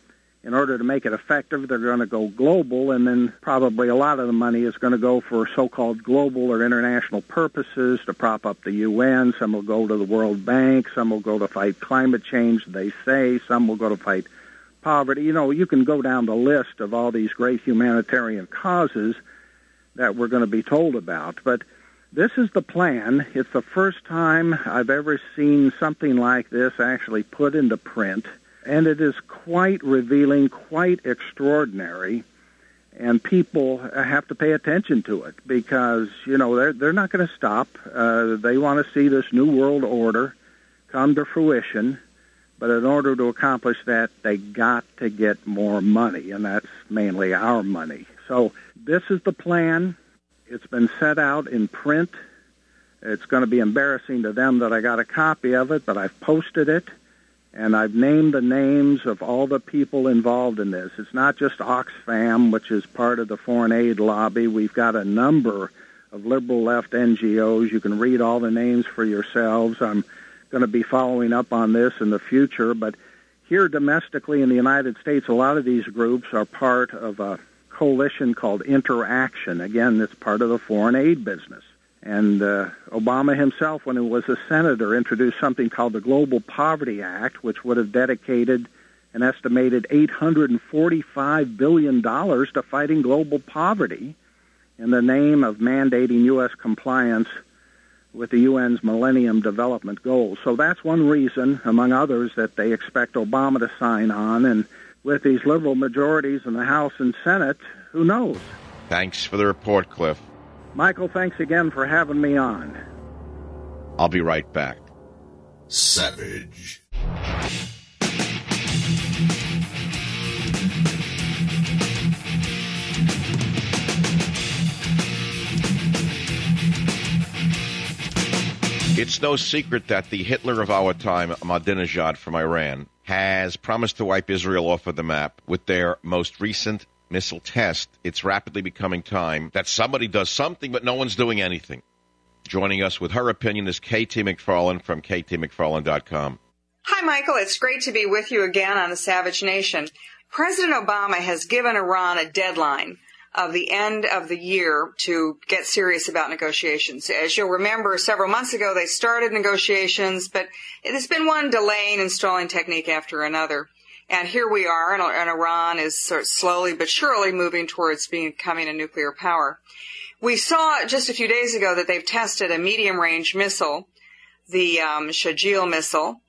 in order to make it effective, they're going to go global, and then probably a lot of the money is going to go for so-called global or international purposes to prop up the UN. Some will go to the World Bank. Some will go to fight climate change, they say. Some will go to fight poverty. You know, you can go down the list of all these great humanitarian causes that we're going to be told about. But this is the plan. It's the first time I've ever seen something like this actually put into print. And it is quite revealing, quite extraordinary, and people have to pay attention to it because, you know, they're not going to stop. They want to see this new world order come to fruition, but in order to accomplish that, they got to get more money, and that's mainly our money. So this is the plan. It's been set out in print. It's going to be embarrassing to them that I got a copy of it, but I've posted it. And I've named the names of all the people involved in this. It's not just Oxfam, which is part of the foreign aid lobby. We've got a number of liberal left NGOs. You can read all the names for yourselves. I'm going to be following up on this in the future. But here domestically in the United States, a lot of these groups are part of a coalition called Interaction. Again, it's part of the foreign aid business. And Obama himself, when he was a senator, introduced something called the Global Poverty Act, which would have dedicated an estimated $845 billion to fighting global poverty in the name of mandating U.S. compliance with the UN's Millennium Development Goals. So that's one reason, among others, that they expect Obama to sign on. And with these liberal majorities in the House and Senate, who knows?
Thanks for the report, Cliff.
Michael, thanks again for having me on.
I'll be right back.
Savage.
It's no secret that the Hitler of our time, Ahmadinejad from Iran, has promised to wipe Israel off of the map with their most recent missile test. It's rapidly becoming time that somebody does something, but no one's doing anything. Joining us with her opinion is K.T. McFarland from ktmcfarland.com.
Hi, Michael. It's great to be with you again on the Savage Nation. President Obama has given Iran a deadline of the end of the year to get serious about negotiations. As you'll remember, several months ago they started negotiations, but it has been one delaying and stalling technique after another. And here we are, and Iran is sort of slowly but surely moving towards becoming a nuclear power. We saw just a few days ago that they've tested a medium-range missile, the Shahid missile,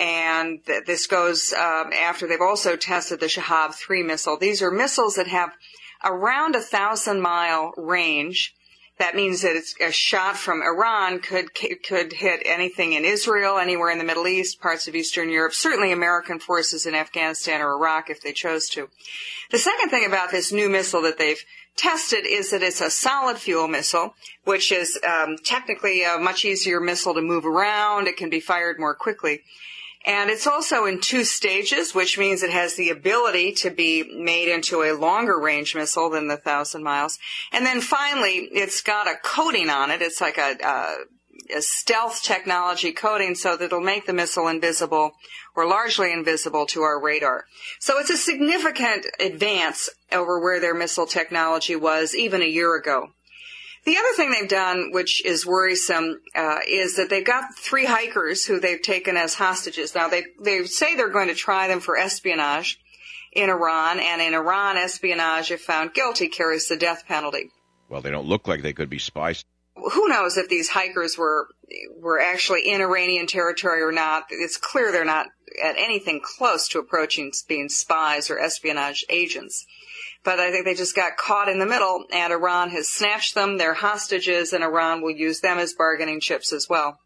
and this goes after they've also tested the Shahab-3 missile. These are missiles that have around 1,000-mile range. That means that it's a shot from Iran could hit anything in Israel, anywhere in the Middle East, parts of Eastern Europe, certainly American forces in Afghanistan or Iraq if they chose to. The second thing about this new missile that they've tested is that it's a solid fuel missile, which is technically a much easier missile to move around. It can be fired more quickly. And it's also in 2 stages, which means it has the ability to be made into a longer range missile than the 1,000 miles. And then finally, it's got a coating on it. It's like a stealth technology coating so that it'll make the missile invisible or largely invisible to our radar. So it's a significant advance over where their missile technology was even a year ago. The other thing they've done, which is worrisome, is that they've got 3 hikers who they've taken as hostages. Now, they say they're going to try them for espionage in Iran, and in Iran, espionage, if found guilty, carries the death penalty.
Well, they don't look like they could be spies.
Who knows if these hikers were actually in Iranian territory or not? It's clear they're not at anything close to approaching being spies or espionage agents. But I think they just got caught in the middle, and Iran has snatched them. They're hostages, and Iran will use them as bargaining chips as well.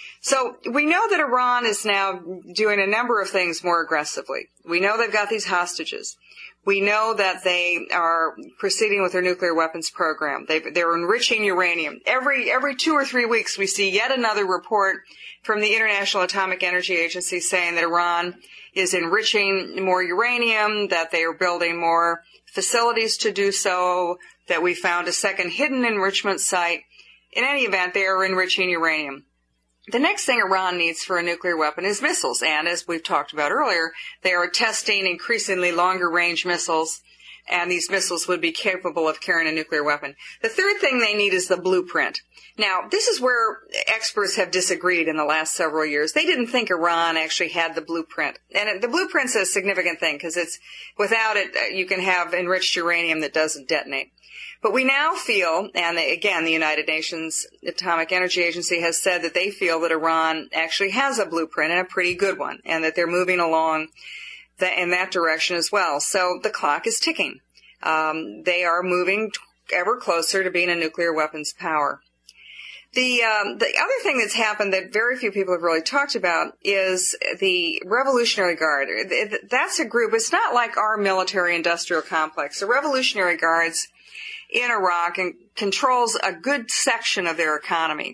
So we know that Iran is now doing a number of things more aggressively. We know they've got these hostages. We know that they are proceeding with their nuclear weapons program. They're enriching uranium. Every 2 or 3 weeks, we see yet another report from the International Atomic Energy Agency saying that Iran is enriching more uranium, that they are building more facilities to do so, that we found a second hidden enrichment site. In any event, they are enriching uranium. The next thing Iran needs for a nuclear weapon is missiles. And as we've talked about earlier, they are testing increasingly longer range missiles, and these missiles would be capable of carrying a nuclear weapon. The third thing they need is the blueprint. Now, this is where experts have disagreed in the last several years. They didn't think Iran actually had the blueprint. And the blueprint's a significant thing because without it, you can have enriched uranium that doesn't detonate. But we now feel, and again, the United Nations Atomic Energy Agency has said that they feel that Iran actually has a blueprint and a pretty good one, and that they're moving along in that direction as well. So the clock is ticking. They are moving ever closer to being a nuclear weapons power. The other thing that's happened that very few people have really talked about is the Revolutionary Guard. That's a group. It's not like our military-industrial complex. The Revolutionary Guards in Iraq and controls a good section of their economy.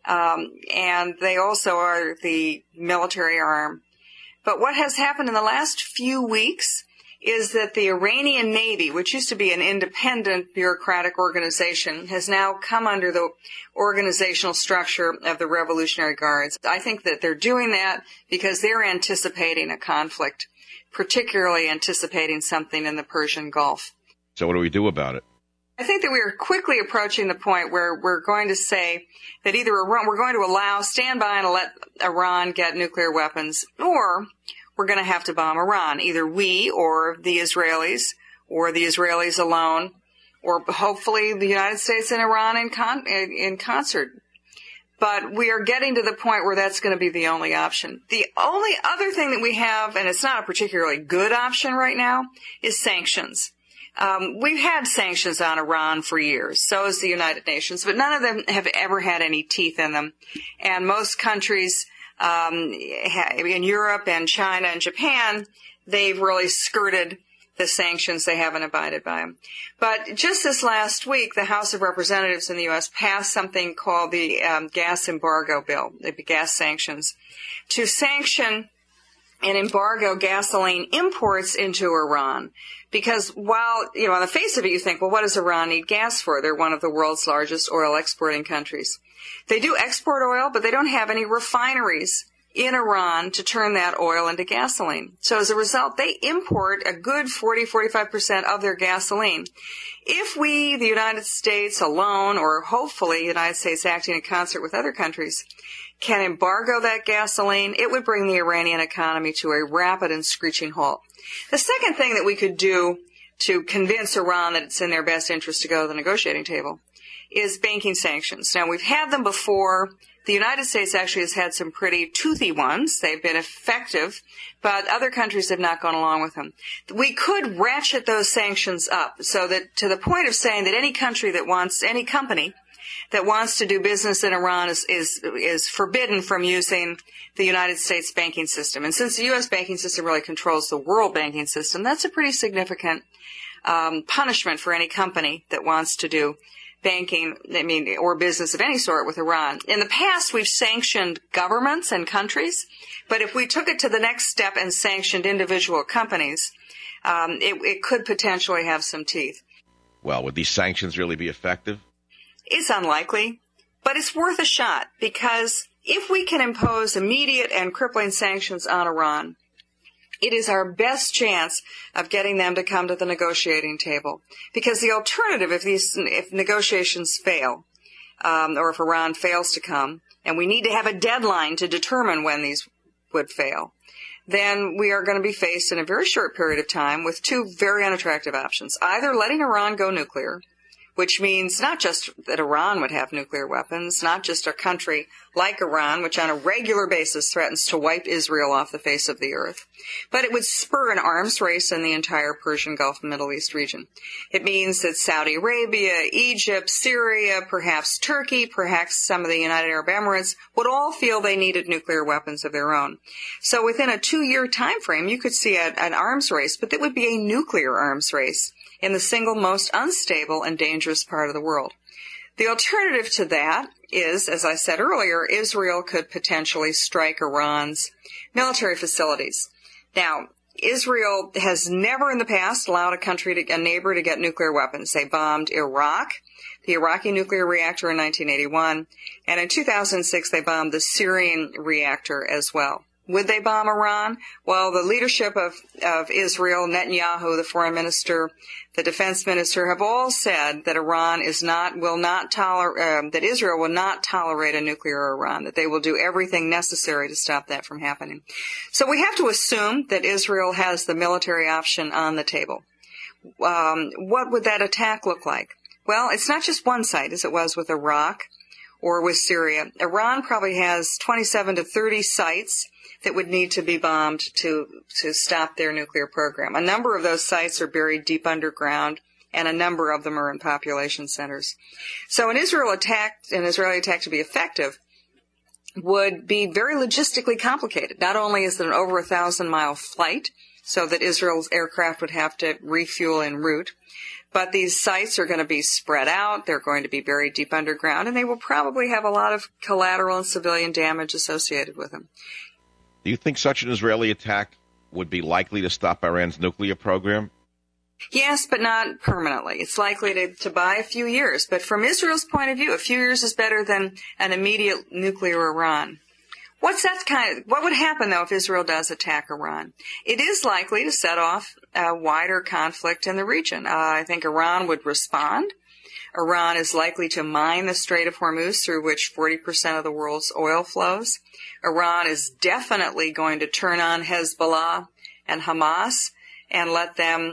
And they also are the military arm. But what has happened in the last few weeks is that the Iranian Navy, which used to be an independent bureaucratic organization, has now come under the organizational structure of the Revolutionary Guards. I think that they're doing that because they're anticipating a conflict, particularly anticipating something in the Persian Gulf.
So what do we do about it?
I think that we are quickly approaching the point where we're going to say that either we're going to stand by and let Iran get nuclear weapons, or we're going to have to bomb Iran, either we or the Israelis alone, or hopefully the United States and Iran in concert. But we are getting to the point where that's going to be the only option. The only other thing that we have, and it's not a particularly good option right now, is sanctions. We've had sanctions on Iran for years, so has the United Nations, but none of them have ever had any teeth in them. And most countries in Europe and China and Japan, they've really skirted the sanctions. They haven't abided by them. But just this last week, the House of Representatives in the U.S. passed something called the gas embargo bill, the gas sanctions, to sanction and embargo gasoline imports into Iran. Because while, on the face of it, you think, well, what does Iran need gas for? They're one of the world's largest oil exporting countries. They do export oil, but they don't have any refineries in Iran to turn that oil into gasoline. So as a result, they import a good 40-45% of their gasoline. If we, the United States alone, or hopefully the United States acting in concert with other countries, can embargo that gasoline, it would bring the Iranian economy to a rapid and screeching halt. The second thing that we could do to convince Iran that it's in their best interest to go to the negotiating table is banking sanctions. Now, we've had them before. The United States actually has had some pretty toothy ones. They've been effective, but other countries have not gone along with them. We could ratchet those sanctions up so that to the point of saying that any company that wants to do business in Iran is forbidden from using the United States banking system. And since the U.S. banking system really controls the world banking system, that's a pretty significant punishment for any company that wants to do banking, or business of any sort with Iran. In the past, we've sanctioned governments and countries, but if we took it to the next step and sanctioned individual companies, it could potentially have some teeth.
Well, would these sanctions really be effective?
It's unlikely, but it's worth a shot, because if we can impose immediate and crippling sanctions on Iran, it is our best chance of getting them to come to the negotiating table. Because the alternative, if negotiations fail, or if Iran fails to come, and we need to have a deadline to determine when these would fail, then we are going to be faced in a very short period of time with two very unattractive options. Either letting Iran go nuclear, which means not just that Iran would have nuclear weapons, not just a country like Iran, which on a regular basis threatens to wipe Israel off the face of the earth, but it would spur an arms race in the entire Persian Gulf and Middle East region. It means that Saudi Arabia, Egypt, Syria, perhaps Turkey, perhaps some of the United Arab Emirates would all feel they needed nuclear weapons of their own. So within a 2-year time frame, you could see an arms race, but that would be a nuclear arms race in the single most unstable and dangerous part of the world. The alternative to that is, as I said earlier, Israel could potentially strike Iran's military facilities. Now, Israel has never in the past allowed a neighbor to get nuclear weapons. They bombed Iraq. the Iraqi nuclear reactor in 1981, and in 2006 they bombed the Syrian reactor as well. Would they bomb Iran? Well, the leadership of Israel, Netanyahu, the foreign minister, the defense minister, have all said that that Israel will not tolerate a nuclear Iran, that they will do everything necessary to stop that from happening. So we have to assume that Israel has the military option on the table. What would that attack look like? Well, it's not just one site as it was with Iraq or with Syria. Iran probably has 27 to 30 sites that would need to be bombed to stop their nuclear program. A number of those sites are buried deep underground, and a number of them are in population centers. So an Israeli attack to be effective would be very logistically complicated. Not only is it an over 1,000-mile flight, so that Israel's aircraft would have to refuel en route, but these sites are going to be spread out, they're going to be buried deep underground, and they will probably have a lot of collateral and civilian damage associated with them.
Do you think such an Israeli attack would be likely to stop Iran's nuclear program?
Yes, but not permanently. It's likely to buy a few years. But from Israel's point of view, a few years is better than an immediate nuclear Iran. What would happen, though, if Israel does attack Iran? It is likely to set off a wider conflict in the region. I think Iran would respond. Iran is likely to mine the Strait of Hormuz, through which 40% of the world's oil flows. Iran is definitely going to turn on Hezbollah and Hamas and let them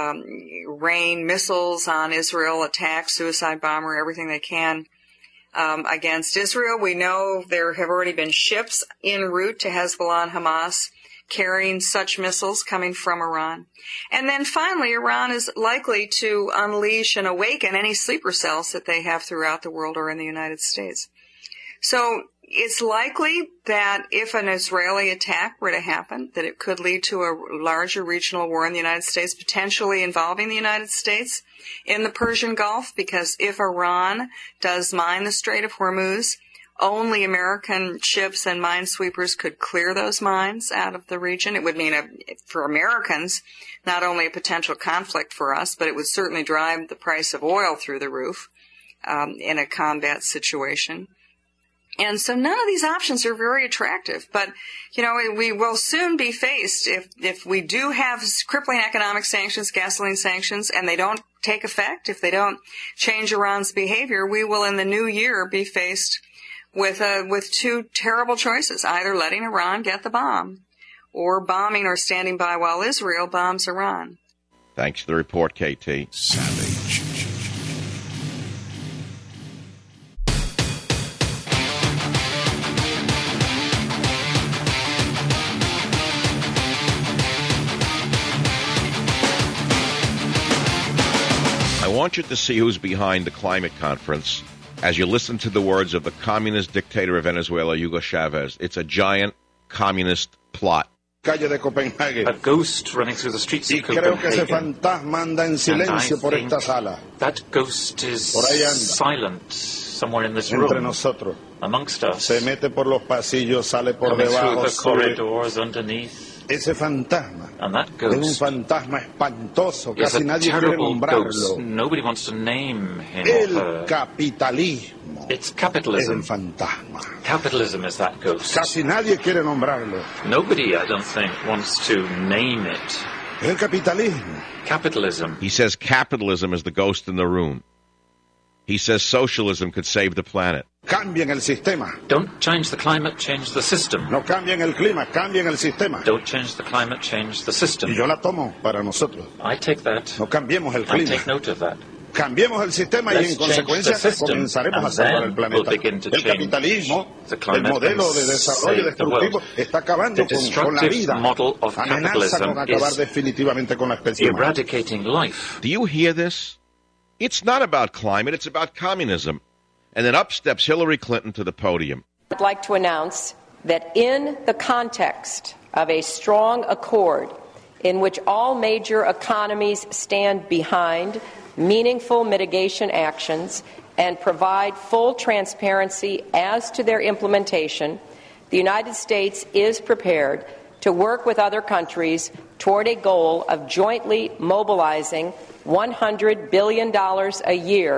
rain missiles on Israel, attack, suicide bomber, everything they can against Israel. We know there have already been ships en route to Hezbollah and Hamas carrying such missiles coming from Iran. And then finally, Iran is likely to unleash and awaken any sleeper cells that they have throughout the world or in the United States. So it's likely that if an Israeli attack were to happen, that it could lead to a larger regional war in the United States, potentially involving the United States in the Persian Gulf, because if Iran does mine the Strait of Hormuz, only American ships and minesweepers could clear those mines out of the region. It would mean, for Americans, not only a potential conflict for us, but it would certainly drive the price of oil through the roof in a combat situation. And so none of these options are very attractive. But, we will soon be faced, if we do have crippling economic sanctions, gasoline sanctions, and they don't take effect, if they don't change Iran's behavior, we will in the new year be faced with two terrible choices, either letting Iran get the bomb or bombing or standing by while Israel bombs Iran.
Thanks for the report, KT.
Savage.
I want you to see who's behind the climate conference as you listen to the words of the communist dictator of Venezuela, Hugo Chavez. It's a giant communist plot.
A ghost running through the streets of Copenhagen. And I think that ghost is silent somewhere in this room, amongst us, coming through the corridors underneath.
Ese fantasma
and that ghost
es un fantasma espantoso.
Is
Casi
a
nadie quiere
terrible
nombrarlo.
ghost. Nobody wants to name him or
El
her.
capitalismo
It's capitalism.
es el fantasma.
Capitalism is that ghost.
Casi nadie quiere nombrarlo.
Nobody, I don't think, wants to name it.
El capitalismo.
Capitalism.
He says capitalism is the ghost in the room. He says socialism could save the planet.
Cambien el sistema.
Don't change the climate, change the system.
No cambien el clima, cambien el sistema.
Don't change the climate, change the system.
Y yo la tomo para nosotros.
I take that.
No cambiemos el
I
clima.
take note of that.
Cambiemos el sistema y
Let's
en
change
consecuencia
the system,
comenzaremos a
and
salvar
then
el planeta.
we'll begin to
El
change
capitalismo,
the
el
climate
modelo
and
de desarrollo
save the world.
destructivo, está acabando
The
con la
destructive
vida.
model of
Amenaza
capitalism
con acabar
is
definitivamente con la especie humana.
eradicating life.
Do you hear this? It's not about climate, it's about communism. And then up steps Hillary Clinton to the podium.
I'd like to announce that in the context of a strong accord in which all major economies stand behind meaningful mitigation actions and provide full transparency as to their implementation, the United States is prepared to work with other countries toward a goal of jointly mobilizing $100 billion a year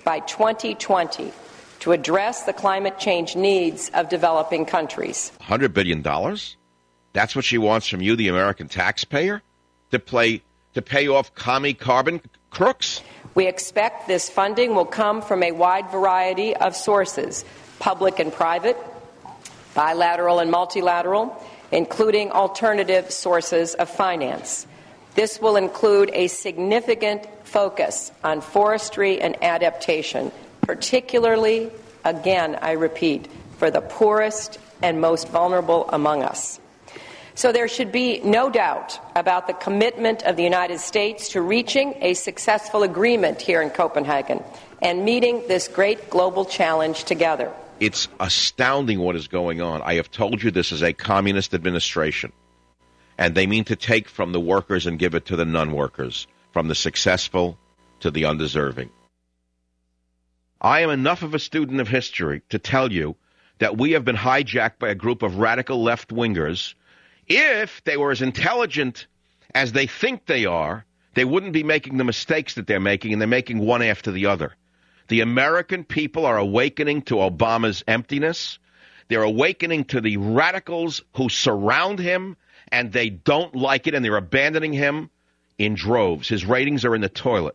by 2020 to address the climate change needs of developing countries.
$100 billion? That's what she wants from you, the American taxpayer, to pay off commie carbon crooks?
We expect this funding will come from a wide variety of sources, public and private, bilateral and multilateral, including alternative sources of finance. This will include a significant focus on forestry and adaptation, particularly, again, I repeat, for the poorest and most vulnerable among us. So there should be no doubt about the commitment of the United States to reaching a successful agreement here in Copenhagen and meeting this great global challenge together.
It's astounding what is going on. I have told you this is a communist administration, and they mean to take from the workers and give it to the non-workers, from the successful to the undeserving. I am enough of a student of history to tell you that we have been hijacked by a group of radical left-wingers. If they were as intelligent as they think they are, they wouldn't be making the mistakes that they're making, and they're making one after the other. The American people are awakening to Obama's emptiness. They're awakening to the radicals who surround him, and they don't like it, and they're abandoning him in droves. His ratings are in the toilet.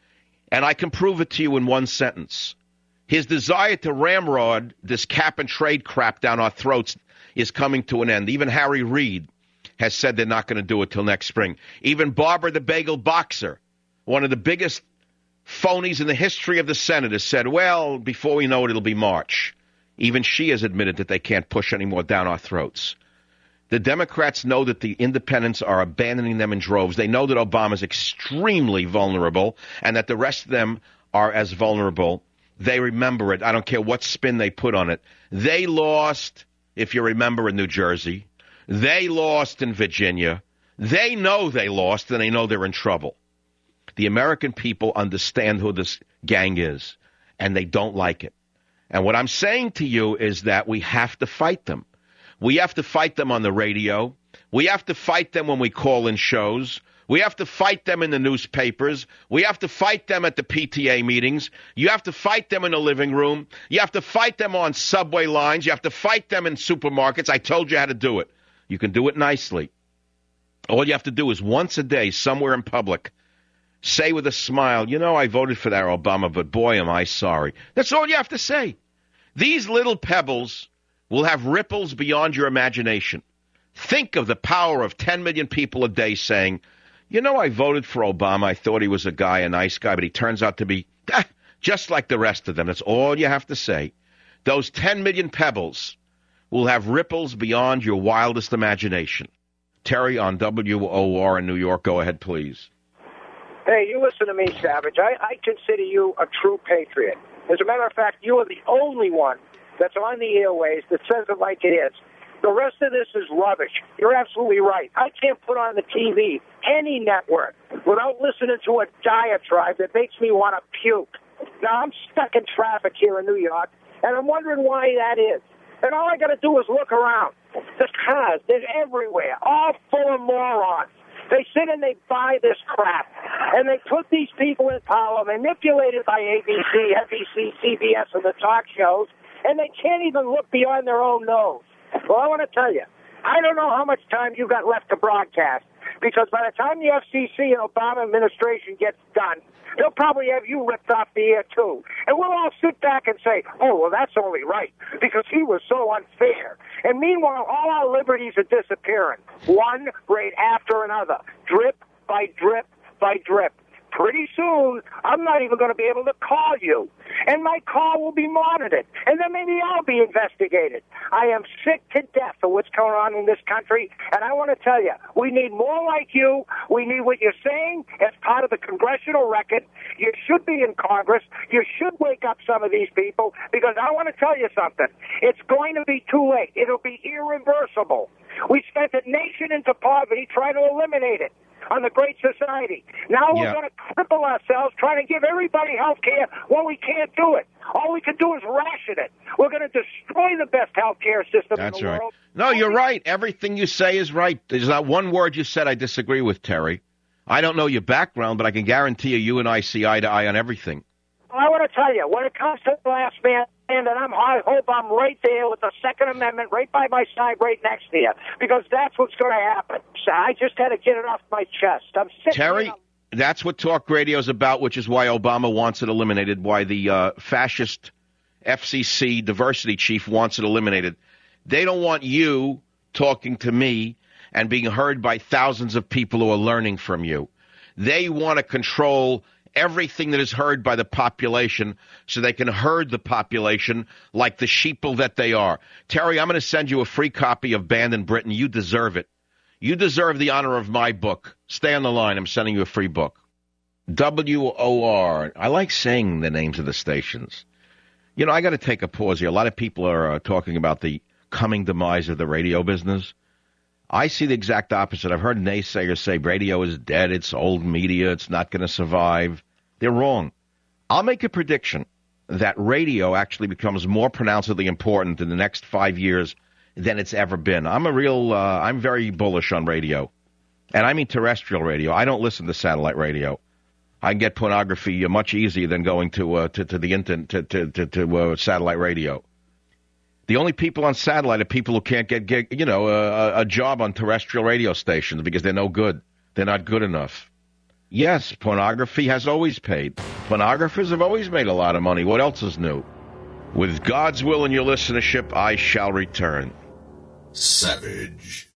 And I can prove it to you in one sentence. His desire to ramrod this cap-and-trade crap down our throats is coming to an end. Even Harry Reid has said they're not going to do it till next spring. Even Barbara the Bagel Boxer, one of the biggest phonies in the history of the Senate, has said, well, before we know it, it'll be March. Even she has admitted that they can't push any more down our throats. The Democrats know that the independents are abandoning them in droves. They know that Obama's extremely vulnerable and that the rest of them are as vulnerable. They remember it. I don't care what spin they put on it. They lost, if you remember, in New Jersey. They lost in Virginia. They know they lost, and they know they're in trouble. The American people understand who this gang is, and they don't like it. And what I'm saying to you is that we have to fight them. We have to fight them on the radio. We have to fight them when we call in shows. We have to fight them in the newspapers. We have to fight them at the PTA meetings. You have to fight them in the living room. You have to fight them on subway lines. You have to fight them in supermarkets. I told you how to do it. You can do it nicely. All you have to do is once a day, somewhere in public, say with a smile, you know, I voted for that Obama, but boy, am I sorry. That's all you have to say. These little pebbles will have ripples beyond your imagination. Think of the power of 10 million people a day saying, you know, I voted for Obama. I thought he was a nice guy, but he turns out to be just like the rest of them. That's all you have to say. Those 10 million pebbles will have ripples beyond your wildest imagination. Terry on WOR in New York. Go ahead, please.
Hey, you listen to me, Savage. I consider you a true patriot. As a matter of fact, you are the only one that's on the airways that says it like it is. The rest of this is rubbish. You're absolutely right. I can't put on the TV any network without listening to a diatribe that makes me want to puke. Now, I'm stuck in traffic here in New York, and I'm wondering why that is. And all I got to do is look around. The cars, they're everywhere, all full of morons. They sit and they buy this crap, and they put these people in power, manipulated by ABC, NBC, CBS, and the talk shows, and they can't even look beyond their own nose. Well, I want to tell you, I don't know how much time you got left to broadcast, because by the time the FCC and Obama administration gets done, they'll probably have you ripped off the air, too. And we'll all sit back and say, oh, well, that's only right, because he was so unfair. And meanwhile, all our liberties are disappearing, one right after another, drip by drip by drip. Pretty soon, I'm not even going to be able to call you. And my call will be monitored. And then maybe I'll be investigated. I am sick to death of what's going on in this country. And I want to tell you, we need more like you. We need what you're saying as part of the congressional record. You should be in Congress. You should wake up some of these people. Because I want to tell you something. It's going to be too late. It'll be irreversible. We sent a nation into poverty trying to eliminate it on the Great Society. Now we're going to cripple ourselves trying to give everybody health care when we can't do it. All we can do is ration it. We're going to destroy the best health care system in the world.
No, you're right. Everything you say is right. There's not one word you said I disagree with, Terry. I don't know your background, but I can guarantee you and I see eye to eye on everything.
I want to tell you, when it comes to the last man standing, I hope I'm right there with the Second Amendment, right by my side, right next to you, because that's what's going to happen. So I just had to get it off my chest. I'm sitting
Terry, that's what talk radio is about, which is why Obama wants it eliminated, why the fascist FCC diversity chief wants it eliminated. They don't want you talking to me and being heard by thousands of people who are learning from you. They want to control everything that is heard by the population so they can herd the population like the sheeple that they are. Terry, I'm going to send you a free copy of Banned in Britain. You deserve it. You deserve the honor of my book. Stay on the line. I'm sending you a free book. WOR. I like saying the names of the stations. You know, I got to take a pause here. A lot of people are talking about the coming demise of the radio business. I see the exact opposite. I've heard naysayers say radio is dead, it's old media, it's not going to survive. They're wrong. I'll make a prediction that radio actually becomes more pronouncedly important in the next 5 years than it's ever been. I'm very bullish on radio. And I mean terrestrial radio. I don't listen to satellite radio. I can get pornography much easier than going to the internet, to satellite radio. The only people on satellite are people who can't get a job on terrestrial radio stations because they're no good. They're not good enough. Yes, pornography has always paid. Pornographers have always made a lot of money. What else is new? With God's will and your listenership, I shall return.
Savage.